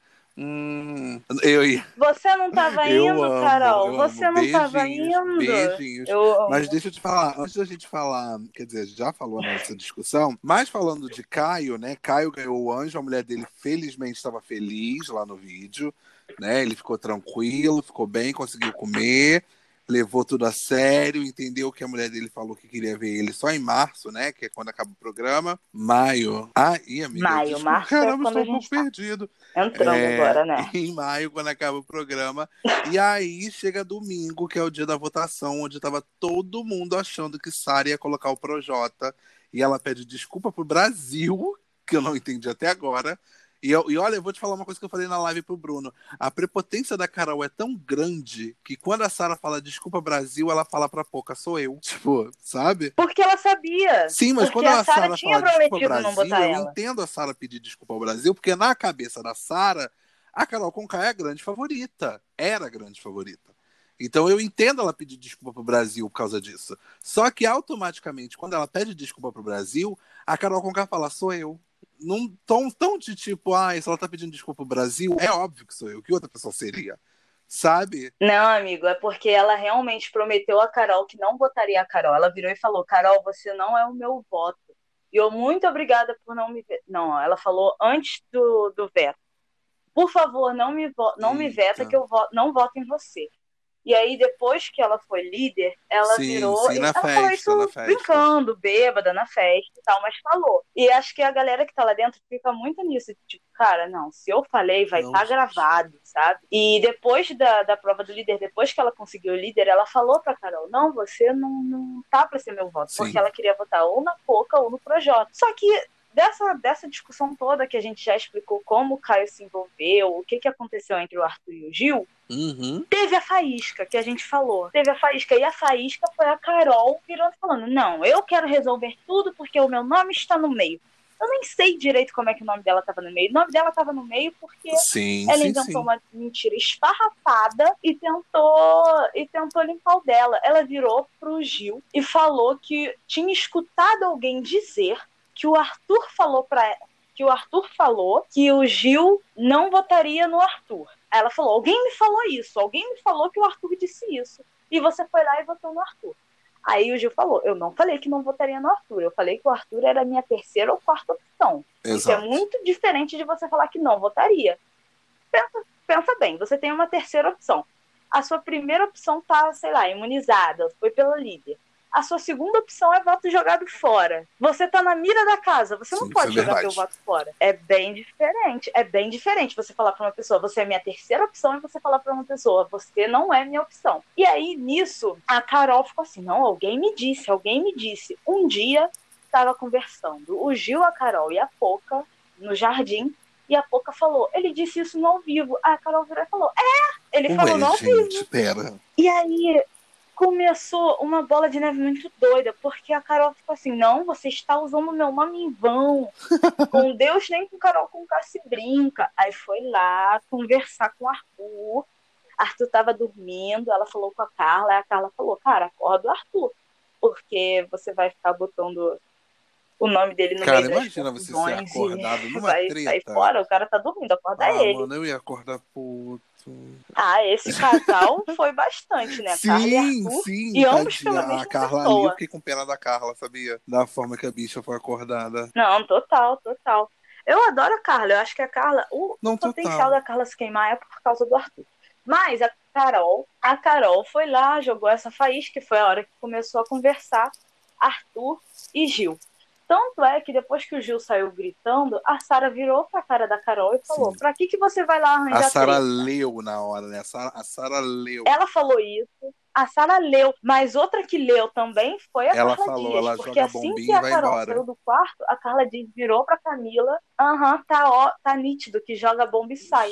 Eu ia, Você não tava indo, Carol? eu amo. Você não tava Beijinhos, indo? beijinhos. Eu Mas amo. deixa eu te falar, antes da gente falar, quer dizer, já falou nessa discussão, mas falando de Caio, né? Caio ganhou o anjo, a mulher dele felizmente estava feliz lá no vídeo, né? Ele ficou tranquilo, ficou bem, conseguiu comer, levou tudo a sério, entendeu que a mulher dele falou que queria ver ele só em março, né? Que é quando acaba o programa. Maio. Ah, ih, amiga, Maio, desculpa, março é caramba, quando estou a um pouco gente tá perdido. entrando agora, né? Em maio, quando acaba o programa. E aí chega domingo, que é o dia da votação, onde estava todo mundo achando que Sara ia colocar o Projota. E ela pede desculpa pro Brasil, que eu não entendi até agora. E olha, eu vou te falar uma coisa que eu falei na live pro Bruno. A prepotência da Carol é tão grande que quando a Sara fala desculpa Brasil, ela fala pra Poca, sou eu. Tipo, sabe? Porque ela sabia. Sim, mas Porque quando a a Sara Sara tinha fala desculpa prometido não Brasil, botar eu ela. entendo a Sara pedir desculpa ao Brasil, porque na cabeça da Sara, a Carol Conká é a grande favorita. Era a grande favorita. Então eu entendo ela pedir desculpa pro Brasil por causa disso. Só que automaticamente, quando ela pede desculpa pro Brasil, a Carol Conká fala, sou eu. Num tom tão de tipo, se ela tá pedindo desculpa pro Brasil, é óbvio que sou eu, que outra pessoa seria. Sabe? Não, amigo, é porque ela realmente prometeu a Carol que não votaria a Carol. Ela virou e falou, Carol, você não é o meu voto. E eu muito obrigada por não me... Não, ela falou antes do veto. Por favor, não me veta que eu não voto em você. E aí, depois que ela foi líder, ela Sim, virou... sim, na ela falou isso festa. brincando, bêbada, na festa e tal, mas falou. E acho que a galera que tá lá dentro fica muito nisso. Tipo, cara, não, se eu falei, vai estar gravado, sabe? E depois da prova do líder, depois que ela conseguiu o líder, ela falou pra Carol, não, você não tá pra ser meu voto. Sim. Porque ela queria votar ou na Poca ou no Projota. Só que dessa discussão toda que a gente já explicou como o Caio se envolveu, o que aconteceu entre o Arthur e o Gil, teve a faísca que a gente falou. Teve a faísca, e a faísca foi a Carol virando e falando, não, eu quero resolver tudo porque o meu nome está no meio. Eu nem sei direito como é que o nome dela estava no meio. O nome dela estava no meio porque ela inventou uma mentira esfarrapada e tentou limpar o dela. Ela virou pro Gil e falou que tinha escutado alguém dizer que o Arthur falou que o Gil não votaria no Arthur. Ela falou, alguém me falou isso, alguém me falou que o Arthur disse isso. E você foi lá e votou no Arthur. Aí o Gil falou, eu não falei que não votaria no Arthur, eu falei que o Arthur era a minha terceira ou quarta opção. Exato. Isso é muito diferente de você falar que não votaria. Pensa bem, você tem uma terceira opção. A sua primeira opção tá, sei lá, imunizada, foi pela líder. A sua segunda opção é voto jogado fora. Você tá na mira da casa, você não pode jogar seu voto fora. É bem diferente você falar pra uma pessoa, você é minha terceira opção, e você falar pra uma pessoa, você não é minha opção. E aí, nisso, a Carol ficou assim, não, alguém me disse. Um dia, tava conversando o Gil, a Carol e a Poca no jardim, e a Poca falou, ele disse isso no ao vivo. Aí a Carol virou e falou, ele falou no ao vivo. Pera. E aí começou uma bola de neve muito doida, porque a Carol ficou assim, não, você está usando meu nome em vão. Com Deus nem com Carol Conká se brinca. Aí foi lá conversar com o Arthur. Arthur estava dormindo, ela falou com a Carla, e a Carla falou, cara, acorda o Arthur, porque você vai ficar botando o nome dele no meio das imagina você ser acordado numa vai treta. sair fora, o cara tá dormindo, acorda ele. Mano, eu ia acordar puto. Esse casal foi bastante, né? Sim, Carla e Arthur, sim. e ambos pela mesma a Carla pessoa. ali, eu fiquei com pena da Carla, sabia? Da forma que a bicha foi acordada. Não, total. Eu adoro a Carla, eu acho que a Carla, o potencial da Carla se queimar é por causa do Arthur. Mas a Carol foi lá, jogou essa faísca, que foi a hora que começou a conversar Arthur e Gil. Tanto é que depois que o Gil saiu gritando, a Sara virou pra cara da Carol e falou, sim, pra que você vai lá arranjar treta? A Sara leu na hora, né? A Sara leu. Ela falou isso, a Sara leu, mas outra que leu também foi a Carla falou, Dias. ela porque joga assim bombinha que a e vai Carol embora. Saiu do quarto, a Carla Dias virou pra Camila, tá nítido que joga bomba e sai.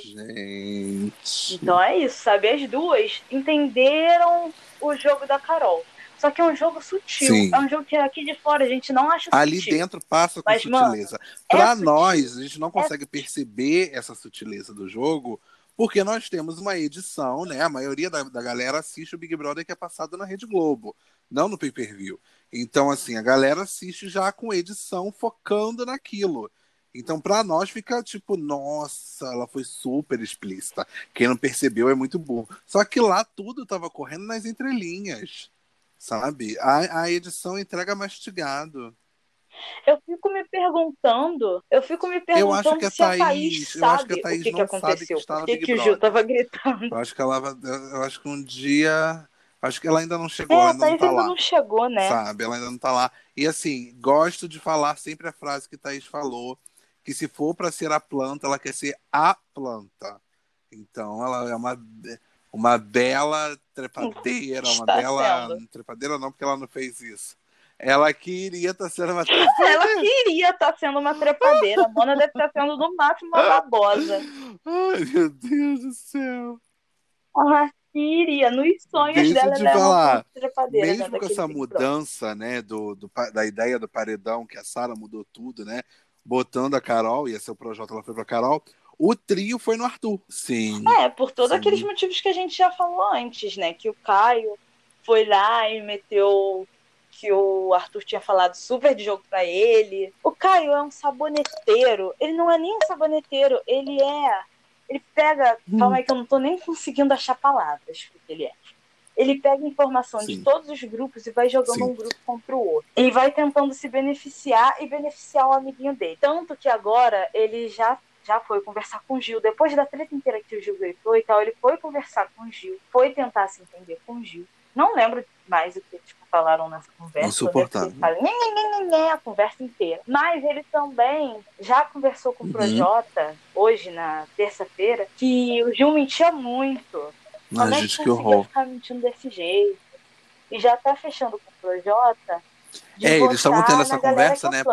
Gente. Então é isso, sabe? As duas entenderam o jogo da Carol. Só que é um jogo sutil. Sim. É um jogo que aqui de fora a gente não acha ali sutil. Ali dentro passa com sutileza. Para nós, a gente não consegue perceber essa sutileza do jogo, porque nós temos uma edição, né? A maioria da galera assiste o Big Brother que é passado na Rede Globo, não no pay-per-view. Então, assim, a galera assiste já com edição, focando naquilo. Então, para nós fica tipo, nossa, ela foi super explícita. Quem não percebeu é muito burro. Só que lá tudo estava correndo nas entrelinhas. Sabe? A edição entrega mastigado. Eu fico me perguntando eu acho que a se Thaís, a Thaís sabe o que aconteceu. Por que o Gil tava gritando? Eu acho que um dia... Acho que ela ainda não chegou, ainda não tá lá. Não chegou, né? Sabe? Ela ainda não tá lá. E assim, gosto de falar sempre a frase que Thaís falou, que se for para ser a planta, ela quer ser a planta. Então, ela é uma bela trepadeira, uma bela... Trepadeira não, porque ela não fez isso. Ela queria estar sendo uma trepadeira. Ela queria estar sendo uma trepadeira. A Mona deve estar sendo, no máximo, uma babosa. Ai, meu Deus do céu. Ela queria. Nos sonhos dela, ela é uma trepadeira. Mesmo com essa mudança, né, da ideia do paredão, que a Sara mudou tudo, né? Botando a Carol, ia ser o Projota, ela foi pra Carol. O trio foi no Arthur. Sim. Por todos aqueles motivos que a gente já falou antes, né? Que o Caio foi lá e meteu que o Arthur tinha falado super de jogo pra ele. O Caio é um saboneteiro. Ele não é nem um saboneteiro, ele pega... Calma aí que eu não tô nem conseguindo achar palavras pro que ele é. Ele pega informação de todos os grupos e vai jogando um grupo contra o outro. E vai tentando se beneficiar e beneficiar o amiguinho dele. Tanto que agora ele já foi conversar com o Gil. Depois da treta inteira que o Gil gritou e tal, ele foi conversar com o Gil. Foi tentar se entender com o Gil. Não lembro mais o que falaram nessa conversa. Insuportável. A conversa inteira. Mas ele também já conversou com o Projota, hoje, na terça-feira, que o Gil mentia muito. Como é que conseguia ficar mentindo desse jeito? E já tá fechando com o Projota. Eles estavam tendo essa conversa, né?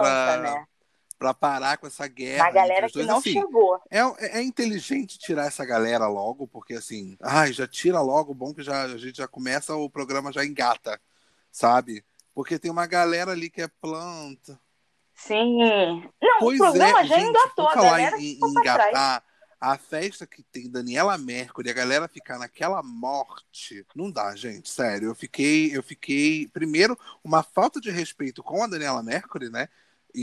Pra parar com essa guerra. A galera entre os dois, que não assim, chegou. É inteligente tirar essa galera logo, porque assim, já tira logo, bom que a gente já começa, o programa já engata, sabe? Porque tem uma galera ali que é planta. Sim. Não, o programa já engatou, por a falar galera em ficou pra trás. A festa que tem Daniela Mercury, a galera ficar naquela morte, não dá, gente, sério. Eu fiquei, primeiro, uma falta de respeito com a Daniela Mercury, né?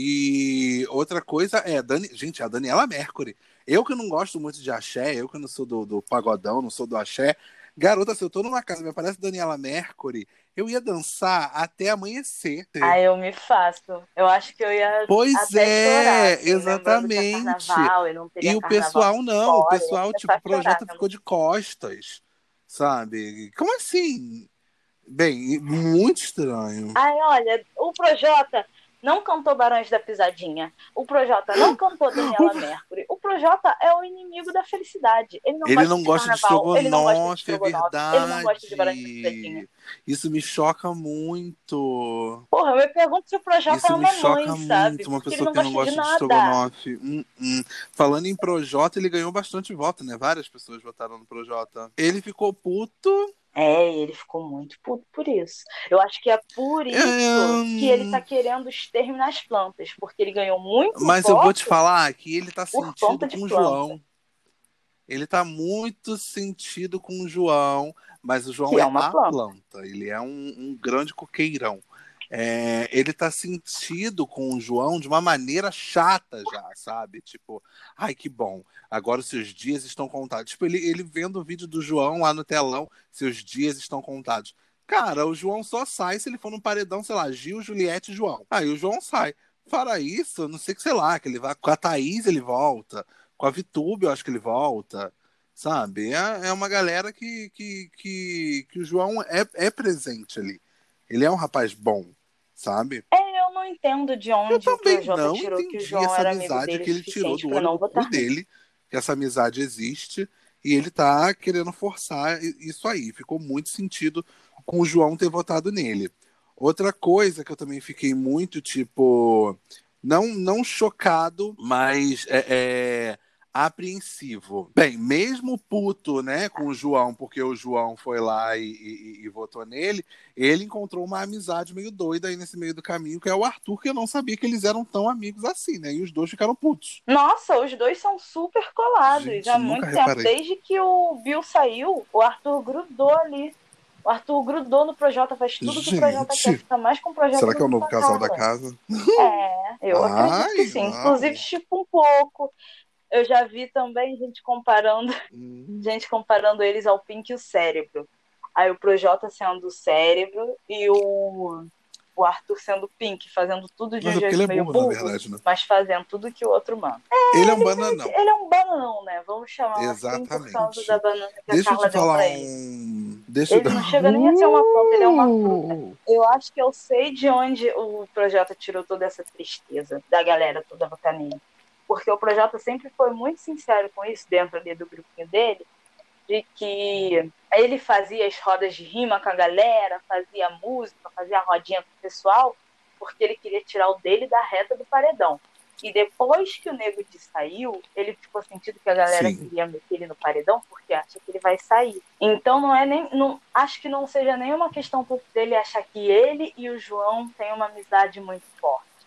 E outra coisa gente, a Daniela Mercury. Eu que não gosto muito de axé, eu que não sou do pagodão, não sou do axé. Garota, se eu tô numa casa e me aparece Daniela Mercury, eu ia dançar até amanhecer. Eu me faço. Eu acho que eu ia até chorar, assim, exatamente. Carnaval, e não teria e o carnaval pessoal não, fora, o pessoal, tipo, o Projota chorar, ficou de costas, sabe? Como assim? Bem, muito estranho. Olha, o Projota não cantou Barões da Pisadinha. O Projota não cantou Daniela Mercury. O Projota é o inimigo da felicidade. Ele não gosta de carnaval, ele não gosta de estrogonofe, verdade. ele não gosta de Barões da Pisadinha. Isso me choca muito. Porra, eu me pergunto se o Projota é uma mãe, sabe? Uma Porque pessoa ele que não gosta de estrogonofe. Falando em Projota, ele ganhou bastante voto, né? Várias pessoas votaram no Projota. Ele ficou puto. Ele ficou muito puto por isso. Eu acho que é por isso que ele tá querendo exterminar as plantas, porque ele ganhou muito Mas voto eu vou te falar que ele tá por sentido conta de com o planta. João. Ele tá muito sentido com o João, mas o João Que é uma planta. Ele é um grande coqueirão. Ele tá sentido com o João de uma maneira chata já, sabe? Tipo, ai, que bom, agora os seus dias estão contados. Tipo, ele vendo o vídeo do João lá no telão, seus dias estão contados. Cara, o João só sai se ele for num paredão, sei lá, Gil, Juliette e João. Aí o João sai. Fora isso, eu não sei que, sei lá, que ele vai com a Thaís, ele volta. Com a VTube, eu acho que ele volta. Sabe? É uma galera que o João é presente ali. Ele é um rapaz bom, sabe? Eu não entendo de onde o Projota tirou que o João era amigo dele que ele tirou do pra olho não do cu votar nele. dele, que essa amizade existe, e ele tá querendo forçar isso aí. Ficou muito sentido com o João ter votado nele. Outra coisa que eu também fiquei muito, tipo, não chocado, mas apreensivo. Bem, mesmo puto, né, com o João, porque o João foi lá e votou nele, ele encontrou uma amizade meio doida aí nesse meio do caminho, que é o Arthur, que eu não sabia que eles eram tão amigos assim, né? E os dois ficaram putos. Nossa, os dois são super colados. Gente, Há nunca muito tempo. reparei. Desde que o Bill saiu, o Arthur grudou ali. O Arthur grudou no Projota, faz tudo que o Projota quer. Fica mais com o Projota. Será que é o novo casal da casa? Eu acredito que sim. Não. Inclusive, tipo, um pouco. Eu já vi também gente comparando eles ao Pink e o Cérebro. Aí o Projota sendo o Cérebro e o Arthur sendo o Pink, fazendo tudo de um jeito meio burro, na verdade, né? mas fazendo tudo que o outro manda. Ele é um bananão. Ele é um bananão, né? Vamos chamar assim por causa da banana que a Carla deu pra ele. Ele não chega nem a ser uma planta, ele é uma fruta. Eu acho que eu sei de onde o Projota tirou toda essa tristeza da galera toda votar nele. Porque o Projota sempre foi muito sincero com isso dentro ali do grupinho dele, de que ele fazia as rodas de rima com a galera, fazia música, fazia a rodinha com o pessoal, porque ele queria tirar o dele da reta do paredão. E depois que o Nego Di saiu, ele ficou sentindo que a galera queria meter ele no paredão, porque acha que ele vai sair. Então acho que não seja nenhuma questão dele achar que ele e o João têm uma amizade muito forte.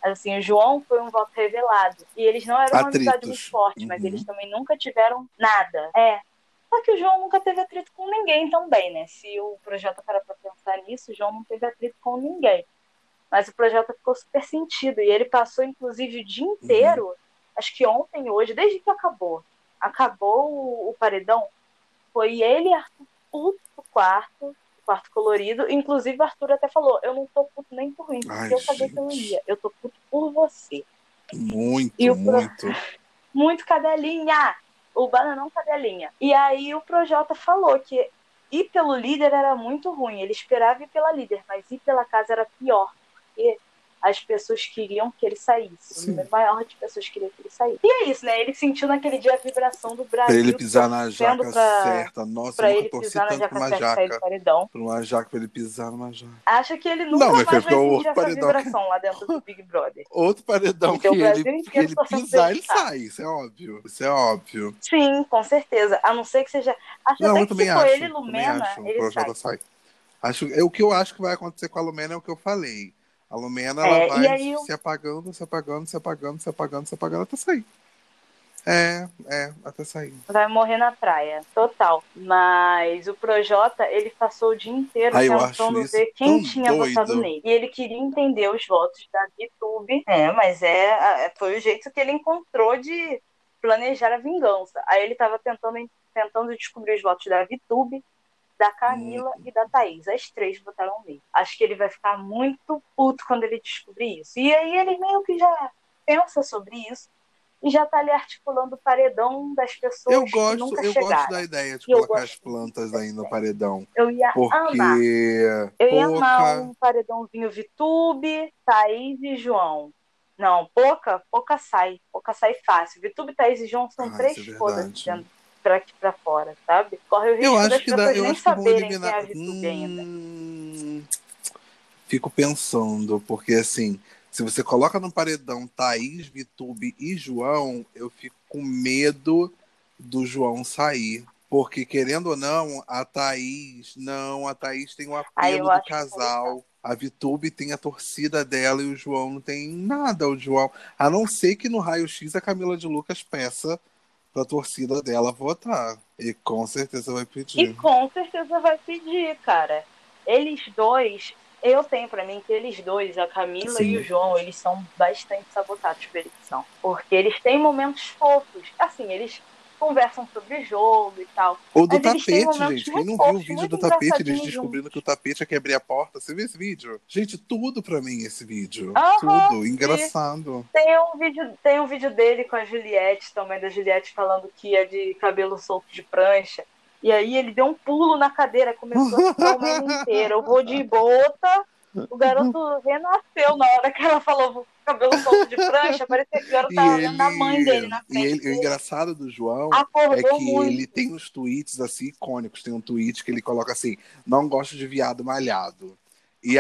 Assim, o João foi um voto revelado. E eles não eram uma amizade muito Atritos. forte, mas eles também nunca tiveram nada. Só que o João nunca teve atrito com ninguém também, né? Se o Projota parar pra pensar nisso, o João não teve atrito com ninguém. Mas o Projota ficou super sentido. E ele passou, inclusive, o dia inteiro, acho que ontem, hoje, desde que acabou o paredão, foi ele e Arthur puto pro quarto colorido. Inclusive, o Arthur até falou, eu não tô puto nem por mim, porque eu sabia que eu ia. Eu tô puto por você. Muito. Muito cadelinha. O Bananão cadelinha. E aí o Projota falou que ir pelo líder era muito ruim. Ele esperava ir pela líder, mas ir pela casa era pior. Porque as pessoas queriam que ele saísse. Sim. O número maior de pessoas queria que ele saísse. E é isso, né? Ele sentiu naquele dia a vibração do Brasil. Pra ele pisar na jaca certa. Nossa, pra eu nunca ele torci pisar na tanto pra uma jaca certa, sair do jaca. paredão. Pra uma jaca, pra ele pisar numa jaca. Acho que ele nunca Não, mais vai sentir outro essa paredão vibração lá dentro do Big Brother. Outro paredão que Então, o Brasil ele inteiro torcendo pra pisar, ele ele ficar. sai. Isso é óbvio. Isso é óbvio. Sim, com certeza. A não ser que seja. Acho Não, até eu que também se for acho. ele e Lumena, O ele Projota sai. sai. O que eu acho que vai acontecer com a Lumena é o que eu falei. A Lumena, ela E vai aí se apagando até sair. Até sair. vai morrer na praia, total. Mas o Projota, ele passou o dia inteiro Eu acho tentando isso ver quem tão tinha votado doido. nele. E ele queria entender os votos da VTube. Mas foi o jeito que ele encontrou de planejar a vingança. Aí ele tava tentando descobrir os votos da VTube, da Camila e da Thaís. As três votaram nele. Acho que ele vai ficar muito puto quando ele descobrir isso. E aí ele meio que já pensa sobre isso e já tá ali articulando o paredão das pessoas que nunca Eu chegaram. gosto da ideia de E eu colocar as gosto plantas aí no paredão. Eu ia amar. Eu ia amar um paredãozinho Vitube, Thaís e João. Não, Poca sai. Poca sai fácil. Vitube, Thaís e João são três Isso é foda-se verdade. dentro pra aqui pra fora, sabe? Corre o Eu risco acho das que dá, pessoas eu nem acho que vão saberem quem eliminar. é a Vitube ainda. Fico pensando, porque assim, se você coloca no paredão Thaís, Vitube e João, eu fico com medo do João sair. Porque, querendo ou não, a Thaís tem o apelo do casal. A Vitube tem a torcida dela e o João não tem nada. O João, a não ser que no raio-x a Camila de Lucas peça pra torcida dela votar. E com certeza vai pedir. E com certeza vai pedir, cara. Eles dois, eu tenho pra mim que eles dois, a Camila Sim. e o João, eles são bastante sabotados pela edição. Porque eles têm momentos fofos. Assim, eles conversam sobre jogo e tal. Ou do mas eles têm tapete, momentos gente. Quem muito não viu fofos, o vídeo muito do tapete, eles engraçadinhos descobrindo juntos. que o tapete é que abria a porta. Você viu esse vídeo? Gente, tudo pra mim esse vídeo. Aham, Tudo. Engraçado. Tem um vídeo dele com a Juliette também, da Juliette falando que é de cabelo solto de prancha. E aí ele deu um pulo na cadeira, começou a dar o meme inteiro. Eu vou de bota. O garoto renasceu na hora que ela falou cabelo solto de prancha. Parecia que o garoto tava vendo a mãe dele na frente o engraçado do João Acordou é que muito. ele tem uns tweets assim icônicos. Tem um tweet que ele coloca assim: não gosto de viado malhado. E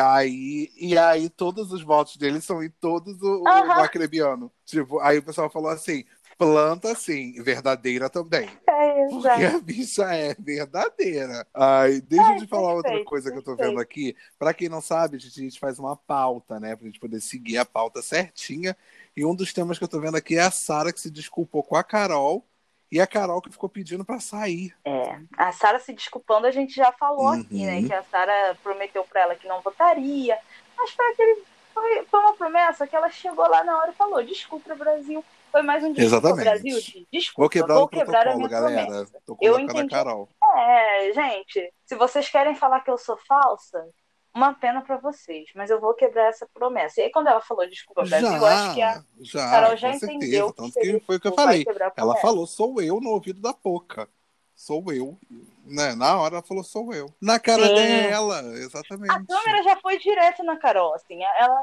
aí todos os votos dele são em todos o acrebiano. Tipo, aí o pessoal falou assim: planta sim, verdadeira também. Porque a bicha é verdadeira. Deixa eu te falar outra coisa que eu tô vendo aqui. Pra quem não sabe, a gente faz uma pauta, né? Pra gente poder seguir a pauta certinha. E um dos temas que eu tô vendo aqui é a Sara que se desculpou com a Carol. E a Carol que ficou pedindo pra sair. A Sara se desculpando, a gente já falou aqui, né? Que a Sara prometeu pra ela que não votaria. Mas foi uma promessa que ela chegou lá na hora e falou: desculpa, Brasil. Foi mais um desculpa, Brasil. Desculpa, vou quebrar a minha galera. promessa. Tô colocando a Carol. Gente, se vocês querem falar que eu sou falsa, uma pena pra vocês, mas eu vou quebrar essa promessa. E aí, quando ela falou desculpa, Brasil, eu acho que a Carol já entendeu tanto que foi o que eu falei. Ela falou, sou eu no ouvido da Poca. Sou eu. Né? Na hora ela falou, sou eu. Na cara dela, exatamente. A câmera já foi direto na Carol, assim.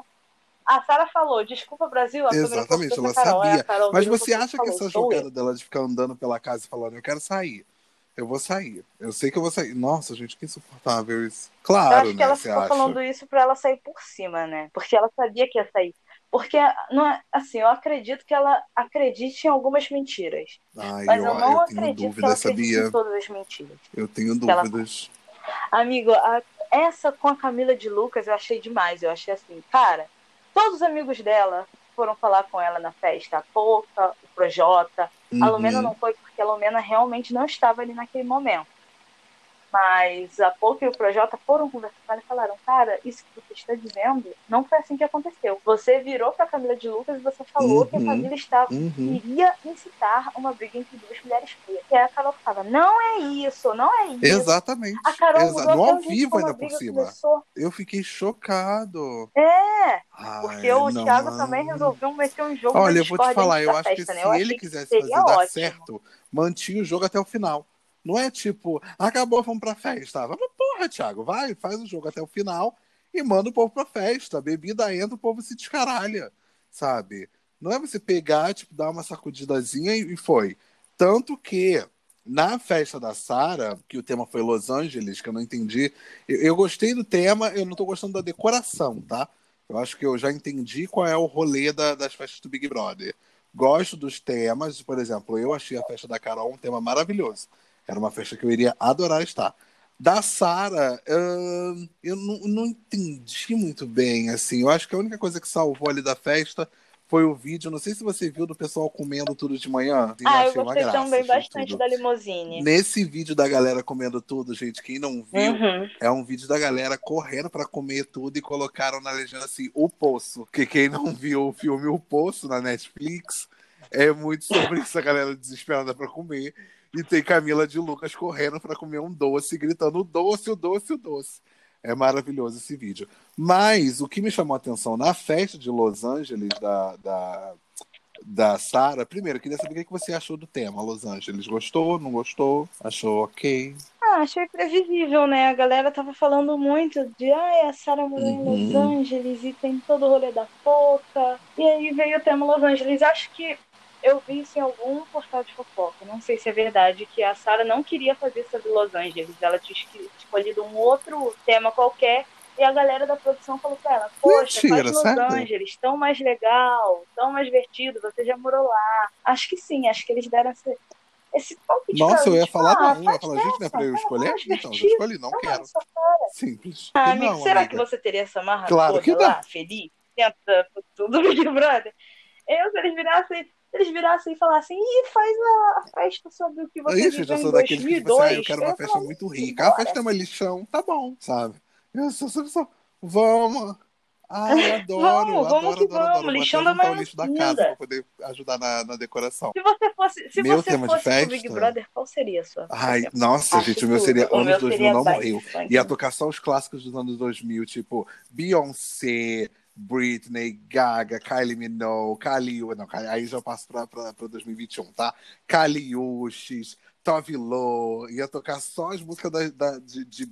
A Sara falou, desculpa, Brasil, a exatamente, ela Carol, sabia. Carol mas você acha que falou, essa jogada dela de ficar andando pela casa e falando, eu quero sair. Eu vou sair. Eu sei que eu vou sair. Nossa, gente, que insuportável isso. Claro, eu acho que né? ela ficou falando isso pra ela sair por cima, né? Porque ela sabia que ia sair. Porque, não é, assim, eu acredito que ela acredite em algumas mentiras. Mas eu não acredito que ela acredite em todas as mentiras. Eu tenho dúvidas. Amigo, essa com a Camila de Lucas eu achei demais. Eu achei assim, cara, Todos os amigos dela foram falar com ela na festa. A Poca, o Projota. A Lumena não foi porque a Lumena realmente não estava ali naquele momento. Mas a Poca e o Projota foram conversar com ela e falaram: cara, isso que você está dizendo não foi assim que aconteceu. Você virou pra Camila de Lucas e você falou que a Camila iria incitar uma briga entre duas mulheres feias. E aí a Carol ficava: não é isso, não é isso. Exatamente. A Carol mudou no até ao o jeito vivo como a ainda por briga cima. começou. Eu fiquei chocado. Porque o Thiago também resolveu meter um jogo da Olha, eu vou te discórdia falar, antes eu da acho que festa, se né? Eu ele achei que quisesse seria fazer dar ótimo. certo, mantinha o jogo até o final. Não é tipo, acabou, vamos pra festa. Vamos, porra, Thiago, vai, faz o jogo até o final e manda o povo pra festa. A bebida entra, o povo se descaralha, sabe? Não é você pegar, tipo, dar uma sacudidazinha e foi. Tanto que na festa da Sarah, que o tema foi Los Angeles, que eu não entendi, eu gostei do tema, eu não tô gostando da decoração, tá? Eu acho que eu já entendi qual é o rolê das festas do Big Brother. Gosto dos temas, por exemplo, eu achei a festa da Carol um tema maravilhoso. Era uma festa que eu iria adorar estar. Da Sarah, eu não entendi muito bem, assim. Eu acho que a única coisa que salvou ali da festa foi o vídeo. Não sei se você viu do pessoal comendo tudo de manhã. Eu Eu achei uma gostei graça, também achei bastante tudo. da limousine. Nesse vídeo da galera comendo tudo, gente, quem não viu, é um vídeo da galera correndo pra comer tudo e colocaram na legenda assim, O Poço. Que quem não viu o filme O Poço na Netflix, é muito sobre isso, a galera desesperada pra comer. E tem Camila de Lucas correndo pra comer um doce, gritando o doce, o doce, o doce. É maravilhoso esse vídeo. Mas o que me chamou a atenção na festa de Los Angeles da Sarah, primeiro, eu queria saber o que você achou do tema, Los Angeles. Gostou, não gostou? Achou ok? Achei previsível, né? A galera tava falando muito de a Sarah morou em Los Angeles e tem todo o rolê da Poca. E aí veio o tema Los Angeles. Acho que eu vi isso em algum portal de fofoca. Não sei se é verdade que a Sarah não queria fazer sobre Los Angeles. Ela tinha escolhido um outro tema qualquer. E a galera da produção falou pra ela: poxa, faz Mentira, Los sério? Angeles, tão mais legal, tão mais divertido, você já morou lá. Acho que sim, acho que eles deram esse palpite pra Nossa, eu ela, ia tipo, falar não. Eu ia faz falar, gente, não é dessa, pra eu tão escolher? mais Então, já divertido, escolhi, não tão mais quero. essa cara. Simples. Que Amigo, não, será que amiga. você teria essa marra Claro que toda não. lá, feliz, dentro por tudo Big Brother? Se eles virassem e falassem: ih, faz a festa sobre o que você Ixi, eu viveu em sou daqueles que, tipo assim, eu 2002. quero Eu uma ia festa falar: muito rica. A bora. festa é uma lixão, tá bom, sabe? Eu sou, vamos. Ai, adoro, Vamos adoro, que adoro, adoro. vamos, Vou até lixão da juntar o manhã lixo da casa pra linda. poder ajudar na decoração. Se Meu você tema de fosse pro Big festa. Brother, qual seria o Ai, tema? nossa, Acho gente, o meu tudo. seria O anos meu 2000 seria não baile morreu. Ia funk. tocar só os clássicos dos anos 2000, tipo Beyoncé, Britney, Gaga, Kylie Minogue, Kaliu, não, aí já passo pra 2021, tá? Kaliushis, Tove Lo, ia tocar só as músicas de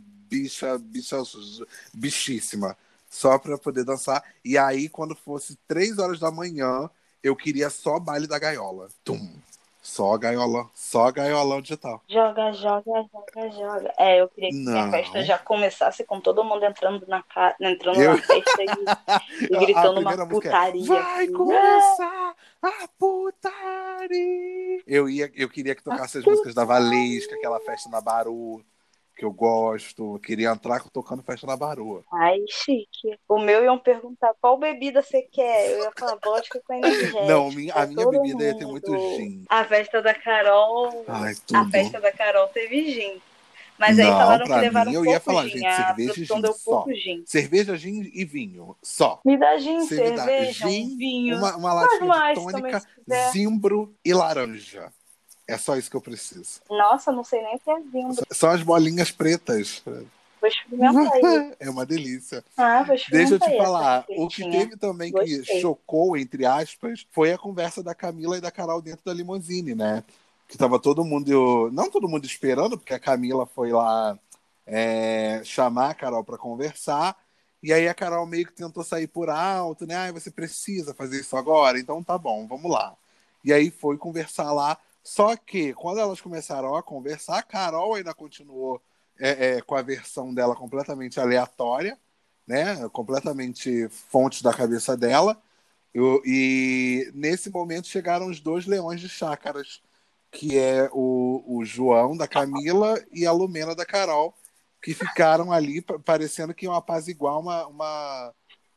bichíssima, só pra poder dançar. E aí, quando fosse 3 horas da manhã, eu queria só baile da gaiola. Tum. Só gaiola digital. Joga, joga, joga, joga. Eu queria que minha festa Não. já começasse com todo mundo entrando Eu... na festa e A gritando uma primeira música é putaria. Vai Assim. começar a putaria. Eu queria que tocasse as músicas da Valesca, aquela festa na Baru, que eu gosto. Eu queria entrar tocando festa na Baru. Ai, chique. O meu iam perguntar qual bebida você quer. Eu ia falar vodka com Não, energético a pra minha todo bebida ia ter muito mundo. gin. A festa da Carol. Ai, A tudo. festa da Carol teve gin. Mas aí Não, falaram que pra mim levaram eu ia pouco falar, gin. gente, A cerveja e produção gin deu só. pouco gin. Cerveja, gin e vinho, só. Me dá gin, Você me dá cerveja, um gin, vinho. uma Faz latinha de mais também tônica, se quiser. zimbro e laranja. É só isso que eu preciso. Nossa, não sei nem o que é zimbro. São as bolinhas pretas. Vou experimentar aí. É uma delícia. Vou Deixa eu experimentar te aí essa falar, o que receitinha. teve também que Gostei. chocou, entre aspas, foi a conversa da Camila e da Carol dentro da limusine, né? Que tava todo mundo, não todo mundo esperando, porque a Camila foi lá chamar a Carol para conversar, e aí a Carol meio que tentou sair por alto, né? Você precisa fazer isso agora? Então tá bom, vamos lá. E aí foi conversar lá, só que quando elas começaram a conversar, a Carol ainda continuou com a versão dela completamente aleatória, né? Completamente fonte da cabeça dela. E nesse momento chegaram os dois leões de chácaras, que é o João da Camila e a Lumena da Carol, que ficaram ali parecendo que iam apaziguar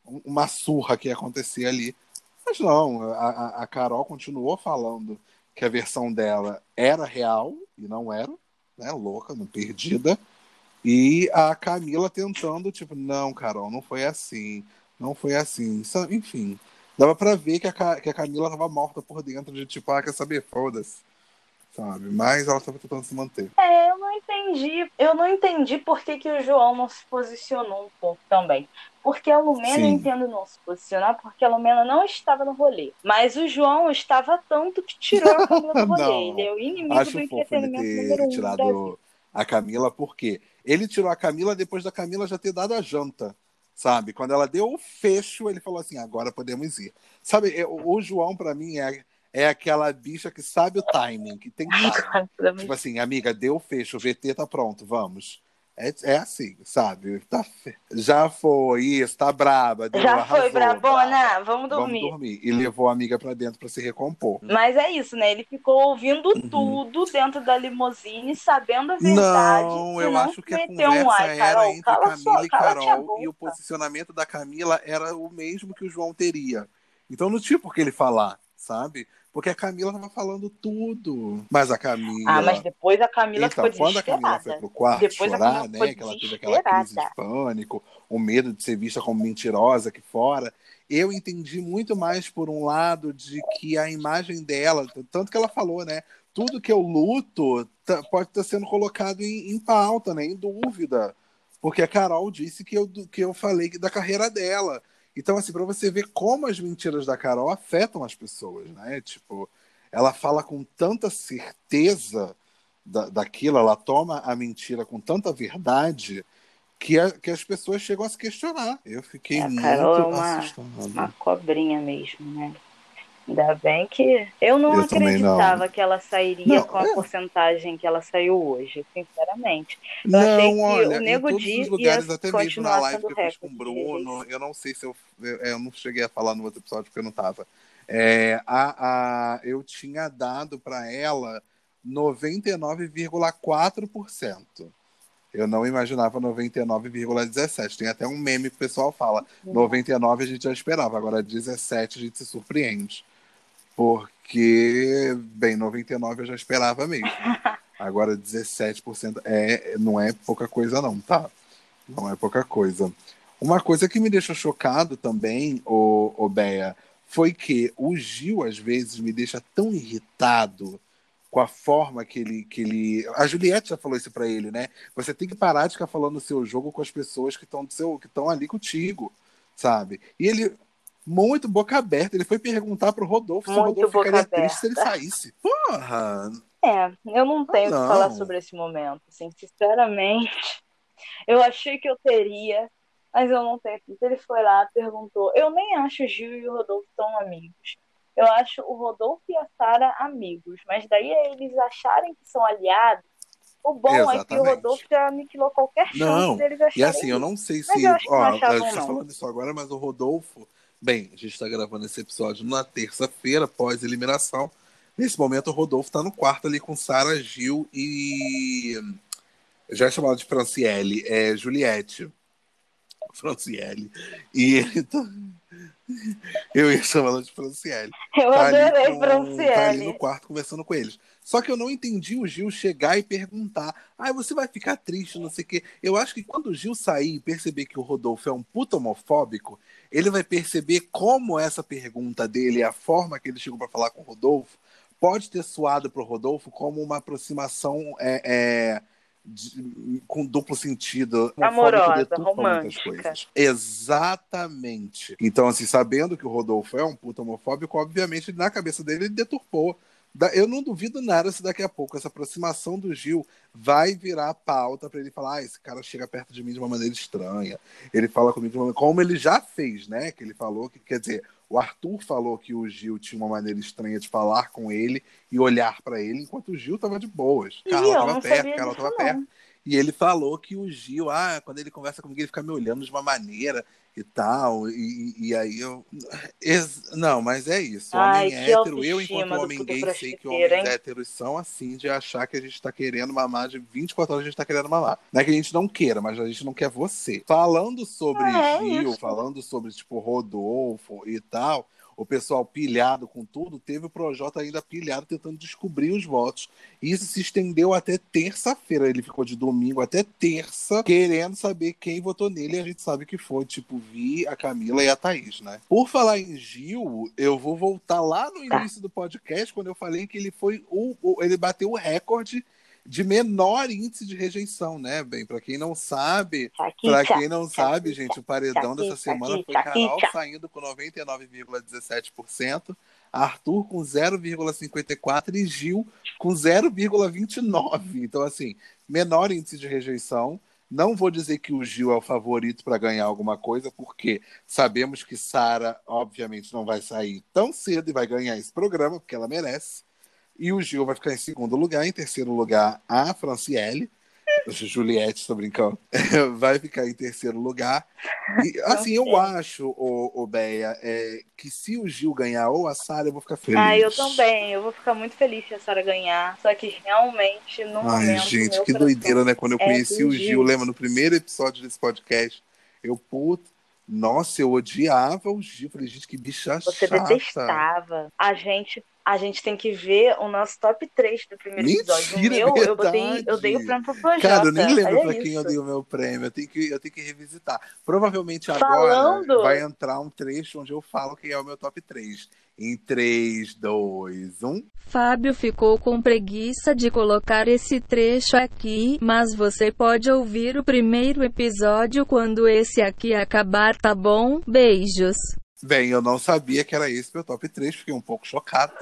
uma surra que ia acontecer ali. Mas não, a Carol continuou falando que a versão dela era real e não era, né? Louca, não perdida. E a Camila tentando, tipo, não, Carol, não foi assim. Não foi assim. Enfim, dava pra ver que a Camila tava morta por dentro, de tipo, quer saber? Foda-se. Sabe? Mas ela tava tentando se manter. Eu não entendi por que o João não se posicionou um pouco também. Porque a Lumena, eu Sim. entendo não se posicionar, porque a Lumena não estava no rolê. Mas o João estava tanto que tirou a Camila do rolê. Ele Não. é o inimigo do Acho fofo ele entretenimento número ter 1 do Brasil. tirado a Camila, porque ele tirou a Camila depois da Camila já ter dado a janta, sabe? Quando ela deu o fecho, ele falou assim, agora podemos ir. Sabe, o João, pra mim, é aquela bicha que sabe o timing, que tem timing. Tipo assim, amiga, deu o fecho, o VT tá pronto, vamos. É assim, sabe? Já foi isso, tá braba, Já foi, arrasou, brabona, braba. vamos Vamos dormir. dormir. E levou a amiga pra dentro pra se recompor. Mas é isso, né? Ele ficou ouvindo tudo dentro da limusine, sabendo a verdade, Não, e eu não acho que a meteu um conversa ai, era Carol, entre Camila e cala-te a Carol e o boca. posicionamento da Camila era o mesmo que o João teria. Então não tinha por que ele falar, sabe? Porque a Camila tava falando tudo. Mas a Mas Camila. depois a Camila ficou Então, quando a Camila foi desesperada. pro quarto Depois a Camila chorar, ficou né? Que ela teve aquela crise de desesperada. pânico, o medo de ser vista como mentirosa aqui fora, eu entendi muito mais por um lado de que a imagem dela, tanto que ela falou, né? Tudo que eu luto pode estar sendo colocado em pauta, né? Em dúvida. Porque a Carol disse que eu falei da carreira dela. Então, assim, para você ver como as mentiras da Carol afetam as pessoas, né? Tipo, ela fala com tanta certeza daquilo, ela toma a mentira com tanta verdade que as pessoas chegam a se questionar. Eu fiquei A Carol é muito uma assustado. cobrinha mesmo, né? Ainda bem que eu não Eu também não. acreditava que ela sairia Não, com a porcentagem que ela saiu hoje, sinceramente. Eu achei não, que o olha, em Nego todos os Di ia lugares, até mesmo na continuar live sendo que eu fiz com o recorde de Bruno, rejeição. eu não sei se eu não cheguei a falar no outro episódio porque eu não tava. Eu tinha dado para ela 99,4%. Eu não imaginava 99,17. Tem até um meme que o pessoal fala. 99 a gente já esperava, agora 17 a gente se surpreende. Porque, bem, 99 eu já esperava mesmo. Agora 17% não é pouca coisa não, tá? Não é pouca coisa. Uma coisa que me deixou chocado também, o Bea, foi que o Gil, às vezes, me deixa tão irritado com a forma que ele. A Juliette já falou isso pra ele, né? Você tem que parar de ficar falando o seu jogo com as pessoas que estão ali contigo, sabe? E ele, muito boca aberta, ele foi perguntar pro Rodolfo se o Muito Rodolfo boca ficaria triste se ele aberta. saísse. Porra! Eu não tenho o que falar Não. sobre esse momento, assim, sinceramente. Eu achei que eu teria, mas eu não tenho. Ele foi lá, perguntou. Eu nem acho o Gil e o Rodolfo tão amigos. Eu acho o Rodolfo e a Sara amigos, mas daí eles acharem que são aliados. O bom é que o Rodolfo Exatamente. já aniquilou qualquer chance Não, deles e assim, acharem eu isso. não sei Mas eu se. acho que não Ó, a achavam, gente tá não. falando isso agora, mas o Rodolfo. Bem, a gente tá gravando esse episódio na terça-feira, pós-eliminação. Nesse momento, o Rodolfo tá no quarto ali com Sara, Gil e. Já é chamado de Franciele, é Juliette. Franciele. E ele tá. Eu ia chamar ela de Franciele. Eu adorei Tá ali no Franciele. quarto conversando com eles. Só que eu não entendi o Gil chegar e perguntar: você vai ficar triste, não sei o quê. Eu acho que quando o Gil sair e perceber que o Rodolfo é um puta homofóbico, ele vai perceber como essa pergunta dele, a forma que ele chegou para falar com o Rodolfo, pode ter soado pro Rodolfo como uma aproximação com duplo sentido. O homofóbico Amorosa, deturpa muitas romântica. coisas. Exatamente. Então, assim, sabendo que o Rodolfo é um puta homofóbico, obviamente, na cabeça dele, ele deturpou. Eu não duvido nada se daqui a pouco essa aproximação do Gil vai virar pauta para ele falar: esse cara chega perto de mim de uma maneira estranha. Ele fala comigo de uma maneira. Como ele já fez, né? Que ele falou que, quer dizer, o Arthur falou que o Gil tinha uma maneira estranha de falar com ele e olhar para ele, enquanto o Gil tava de boas. Carla Eu tava não perto, sabia Carla disso, tava perto. não. E ele falou que o Gil, quando ele conversa comigo, ele fica me olhando de uma maneira e tal. E aí eu. Não, mas é isso. Ai, Homem que hétero, eu, enquanto autoestima do homem puta gay, sei que crossfiteiro, homens hein? héteros são assim, de achar que a gente tá querendo mamar de 24 horas, a gente tá querendo mamar. Não é que a gente não queira, mas a gente não quer você. Falando sobre É Gil, isso. falando sobre, tipo, Rodolfo e tal. O pessoal pilhado com tudo, teve o Projota ainda pilhado tentando descobrir os votos. E isso se estendeu até terça-feira. Ele ficou de domingo até terça, querendo saber quem votou nele. E a gente sabe que foi, tipo, Vi, a Camila e a Thaís, né? Por falar em Gil, eu vou voltar lá no Tá. início do podcast, quando eu falei que ele foi ele bateu o recorde de menor índice de rejeição, né, bem? Para quem não sabe, gente, o paredão dessa semana foi Carol saindo com 99,17%, Arthur com 0,54% e Gil com 0,29%. Então, assim, menor índice de rejeição. Não vou dizer que o Gil é o favorito para ganhar alguma coisa, porque sabemos que Sara, obviamente, não vai sair tão cedo e vai ganhar esse programa, porque ela merece. E o Gil vai ficar em segundo lugar. Em terceiro lugar, a Franciele. Juliette, tô brincando. Vai ficar em terceiro lugar. E, assim, eu acho, Béia, que se o Gil ganhar ou a Sara, eu vou ficar feliz. Ah, eu também. Eu vou ficar muito feliz se a Sara ganhar. Só que realmente, no Ai, momento, gente, meu que coração doideira, né? Quando eu conheci do o Gil, lembra, no primeiro episódio desse podcast, nossa, eu odiava o Gil. Falei, gente, que bicha Você chata. detestava. A gente tem que ver o nosso top 3 do primeiro episódio. O Mentira, meu, é eu dei o verdade. prêmio pro Projota. Cara, eu nem lembro Olha pra quem eu isso. dei o meu prêmio. Eu tenho que revisitar. Provavelmente agora Falando- vai entrar um trecho onde eu falo quem é o meu top 3. Em 3, 2, 1. Fábio ficou com preguiça de colocar esse trecho aqui, mas você pode ouvir o primeiro episódio quando esse aqui acabar, tá bom? Beijos. Bem, eu não sabia que era esse meu top 3, fiquei um pouco chocado.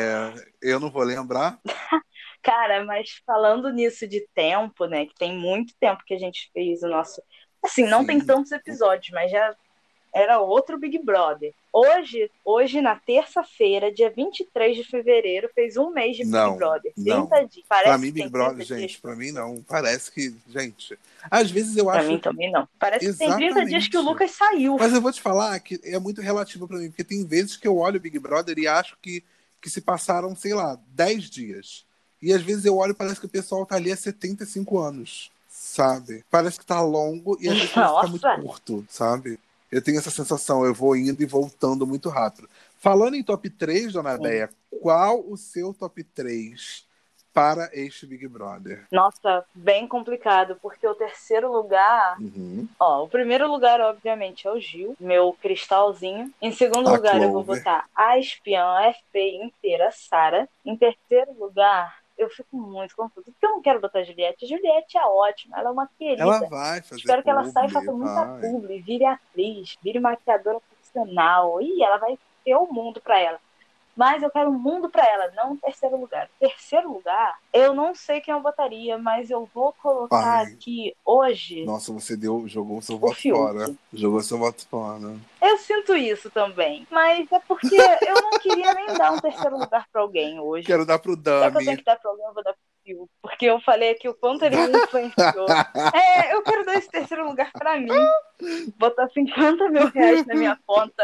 Eu não vou lembrar. Cara, mas falando nisso de tempo, né? Que tem muito tempo que a gente fez o nosso. Assim, não tem Sim. tantos episódios, mas já era outro Big Brother. Hoje na terça-feira, dia 23 de fevereiro, fez um mês de Big Não, Brother. não. 30 dias. Parece Pra mim, que Big tem Brother, 30 dias. gente, pra mim não. Parece que, gente, às vezes eu Pra acho. mim também não. Parece que tem 30 dias que o Exatamente. Lucas saiu. Mas eu vou te falar que é muito relativo pra mim, porque tem vezes que eu olho o Big Brother e acho que se passaram, sei lá, 10 dias. E às vezes eu olho e parece que o pessoal tá ali há 75 anos, sabe? Parece que tá longo e às vezes parece que tá muito Nossa. curto, sabe? Eu tenho essa sensação, eu vou indo e voltando muito rápido. Falando em top 3, dona Béia, qual o seu top 3 para este Big Brother? Nossa, bem complicado, porque o terceiro lugar. Ó, o primeiro lugar, obviamente, é o Gil, meu cristalzinho. Em segundo A lugar, eu vou Clover. botar a espiã, a FP inteira, Sara. Em terceiro lugar, eu fico muito confusa, porque eu não quero botar a Juliette. A Juliette é ótima, ela é uma querida. Ela vai fazer Espero que ela saia e publi, faça muita vai. publi, vire atriz, vire maquiadora profissional. Ih, ela vai ter o mundo pra ela. Mas eu quero um mundo pra ela, não um terceiro lugar. Terceiro lugar, eu não sei quem eu botaria, mas eu vou colocar aqui hoje. Nossa, você jogou o seu voto Fiuk. fora. Jogou seu voto fora. Eu sinto isso também. Mas é porque eu não queria nem dar um terceiro lugar pra alguém hoje. Quero dar pro Já que eu tenho Dami. que dar pra alguém, eu vou dar pro Fiuk. Porque eu falei aqui o quanto ele me influenciou. Eu quero dar esse terceiro lugar pra mim. Botar 50 mil reais na minha conta.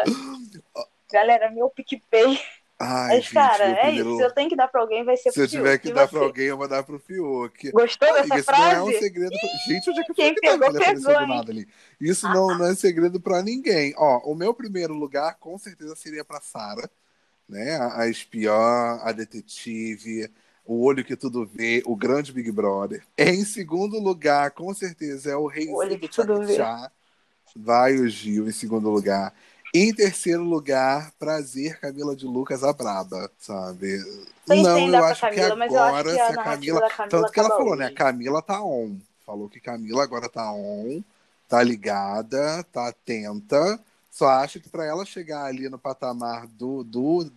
Galera, meu PicPay. Ai, Mas, gente, cara, meu primeiro... isso. Se eu tenho que dar pra alguém, vai ser Se pro eu Fiuk. tiver que E dar você? pra alguém, eu vou dar pro Fiuk. Gostou dessa Isso frase? não é um segredo. Gente, onde é que Quem foi que tava? pegou, Ele apareceu pegou, do nada ali. Isso não é segredo pra ninguém. Ó, o meu primeiro lugar, com certeza, seria pra Sara, né? A espiã, a detetive, o olho que tudo vê, o grande Big Brother. Em segundo lugar, com certeza, é o reizinho olho do que tudo vê. Tchá. Vai o Gil em segundo lugar. Em terceiro lugar, prazer, Camila de Lucas, a braba, sabe? Pensei em dar eu pra acho que Camila, mas eu acho agora, que a se a narrativa Camila... da Camila Tanto que ela acaba falou, hoje. né? A Camila tá on. Falou que Camila agora tá on, tá ligada, tá atenta. Só acho que pra ela chegar ali no patamar do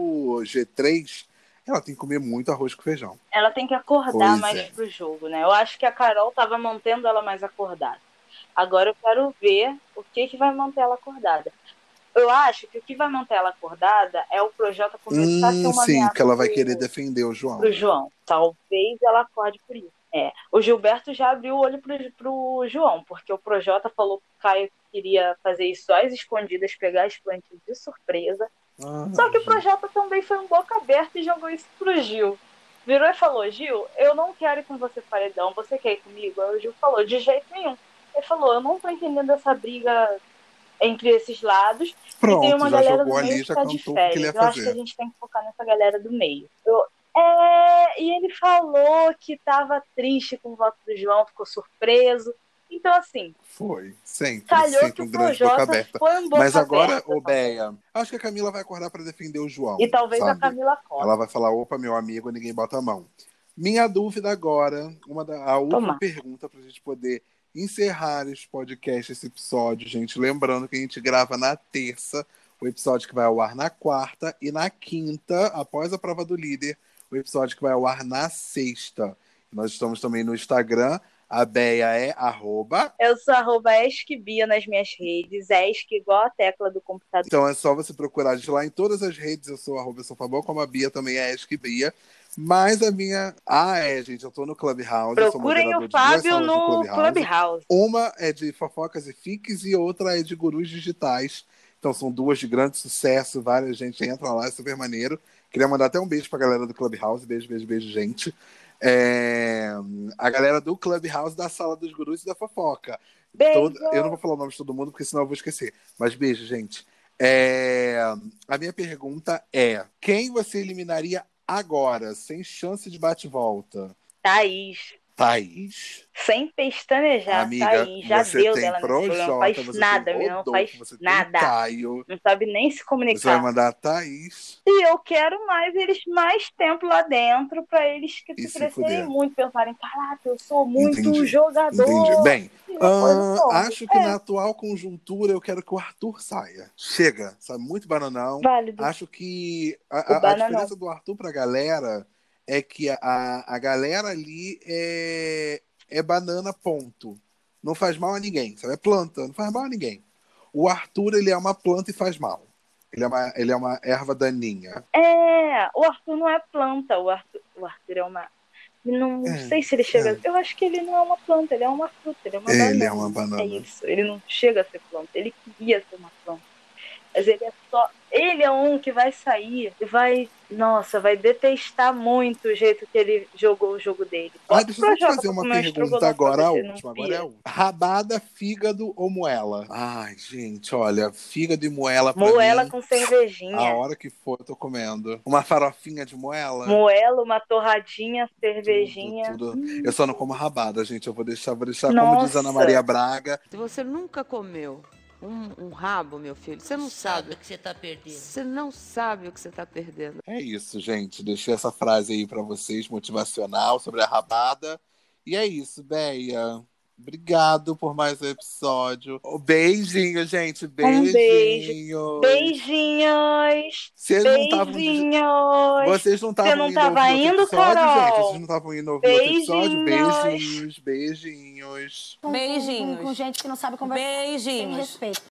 G3, ela tem que comer muito arroz com feijão. Ela tem que acordar mais pro jogo, né? Eu acho que a Carol tava mantendo ela mais acordada. Agora eu quero ver o que vai manter ela acordada. Eu acho que o que vai manter ela acordada é o Projota começar a ser uma Sim, ameaça porque ela vai querer defender o João. pro João. Talvez ela acorde por isso. O Gilberto já abriu o olho pro João, porque o Projota falou que o Caio queria fazer isso às escondidas, pegar as plantas de surpresa. Só que o Projota também foi um boca aberta e jogou isso pro Gil. Virou e falou: Gil, eu não quero ir com você pro paredão, você quer ir comigo? Aí o Gil falou: de jeito nenhum. Ele falou: eu não tô entendendo essa briga entre esses lados. Pronto, e tem uma já galera jogou do meio ali, que já tá de cantou o que ele ia férias. Eu acho que a fazer. gente tem que focar nessa galera do meio. E ele falou que tava triste com o voto do João, ficou surpreso. Então, assim, Foi, sempre, calhou que sempre o um grande boca Projota aberta. foi um boca Mas agora, aberta. ô Beia, acho que a Camila vai acordar pra defender o João, E talvez a sabe? Camila Costa. Ela vai falar: opa, meu amigo, ninguém bota a mão. Minha dúvida agora, a última Tomar. pergunta pra gente poder encerrar esse podcast, esse episódio, gente. Lembrando que a gente grava na terça, o episódio que vai ao ar na quarta, e na quinta, após a prova do líder, o episódio que vai ao ar na sexta. Nós estamos também no Instagram. A Beia é @ Eu sou @esquibia nas minhas redes. Esque igual a tecla do computador. Então é só você procurar a gente lá em todas as redes. Eu sou @soufabão, como a Bia também é esquibia. Mas a minha... gente, eu tô no Clubhouse. Eu sou Procurem moderador o de duas Fábio salas no Clubhouse. Uma é de fofocas e fiques e outra é de gurus digitais. Então são duas de grande sucesso. Várias gente entra lá, é super maneiro. Queria mandar até um beijo pra galera do Clubhouse. Beijo, beijo, beijo, gente. A galera do Clubhouse, da Sala dos Gurus e da Fofoca. Beijo. Eu não vou falar o nome de todo mundo, porque senão eu vou esquecer. Mas beijo, gente. A minha pergunta é: quem você eliminaria agora, sem chance de bate-volta? Thaís. Thaís? Sem pestanejar, Amiga, Thaís. Já você deu tem dela nesse programa. Não Projota, faz você nada, tem menina. Não Rodolfo, faz você tem nada. Caio. Não sabe nem se Você vai comunicar. mandar a Thaís E eu quero mais tempo lá dentro pra eles e se crescerem fuder. muito, pensarem: caraca, eu sou muito Entendi. jogador. Bem, E depois eu some. acho que na atual conjuntura eu quero que o Arthur saia. Chega, sabe? Muito bananão. Válido. Acho que O a bananão. diferença do Arthur pra galera é que a galera ali é banana, ponto. Não faz mal a ninguém, sabe? É planta, não faz mal a ninguém. O Arthur, ele é uma planta e faz mal. Ele é uma erva daninha. O Arthur não é planta. O Arthur é uma... Não sei se ele chega... Eu acho que ele não é uma planta, ele é uma fruta, ele é uma banana. Ele é uma banana. É isso, ele não chega a ser planta. Ele queria ser uma planta. Mas ele é só... Ele é um que vai sair e vai... Nossa, vai detestar muito o jeito que ele jogou o jogo dele. Deixa eu só te fazer uma pergunta agora, a última. Agora é a última. Rabada, fígado ou moela? Ai, gente, olha, fígado e moela pra Moela mim, com cervejinha. a hora que for, eu tô comendo. Uma farofinha de moela. Moela, uma torradinha, cervejinha. Tudo. Eu só não como rabada, gente. Eu vou deixar como diz Nossa. Ana Maria Braga. Se você nunca comeu um rabo, meu filho, você não sabe o que você tá perdendo. Você não sabe o que você tá perdendo. É isso, gente. Deixei essa frase aí pra vocês, motivacional, sobre a rabada. E é isso, Beia. Obrigado por mais um episódio. Beijinho, gente. Beijinhos. Beijinhos. Vocês não estavam Você não tava indo, Carol? Gente. Vocês não estavam indo ouvir outro episódio? Beijinhos. Beijinhos. Beijinhos. Com gente que não sabe conversar. Beijinhos. Sem respeito.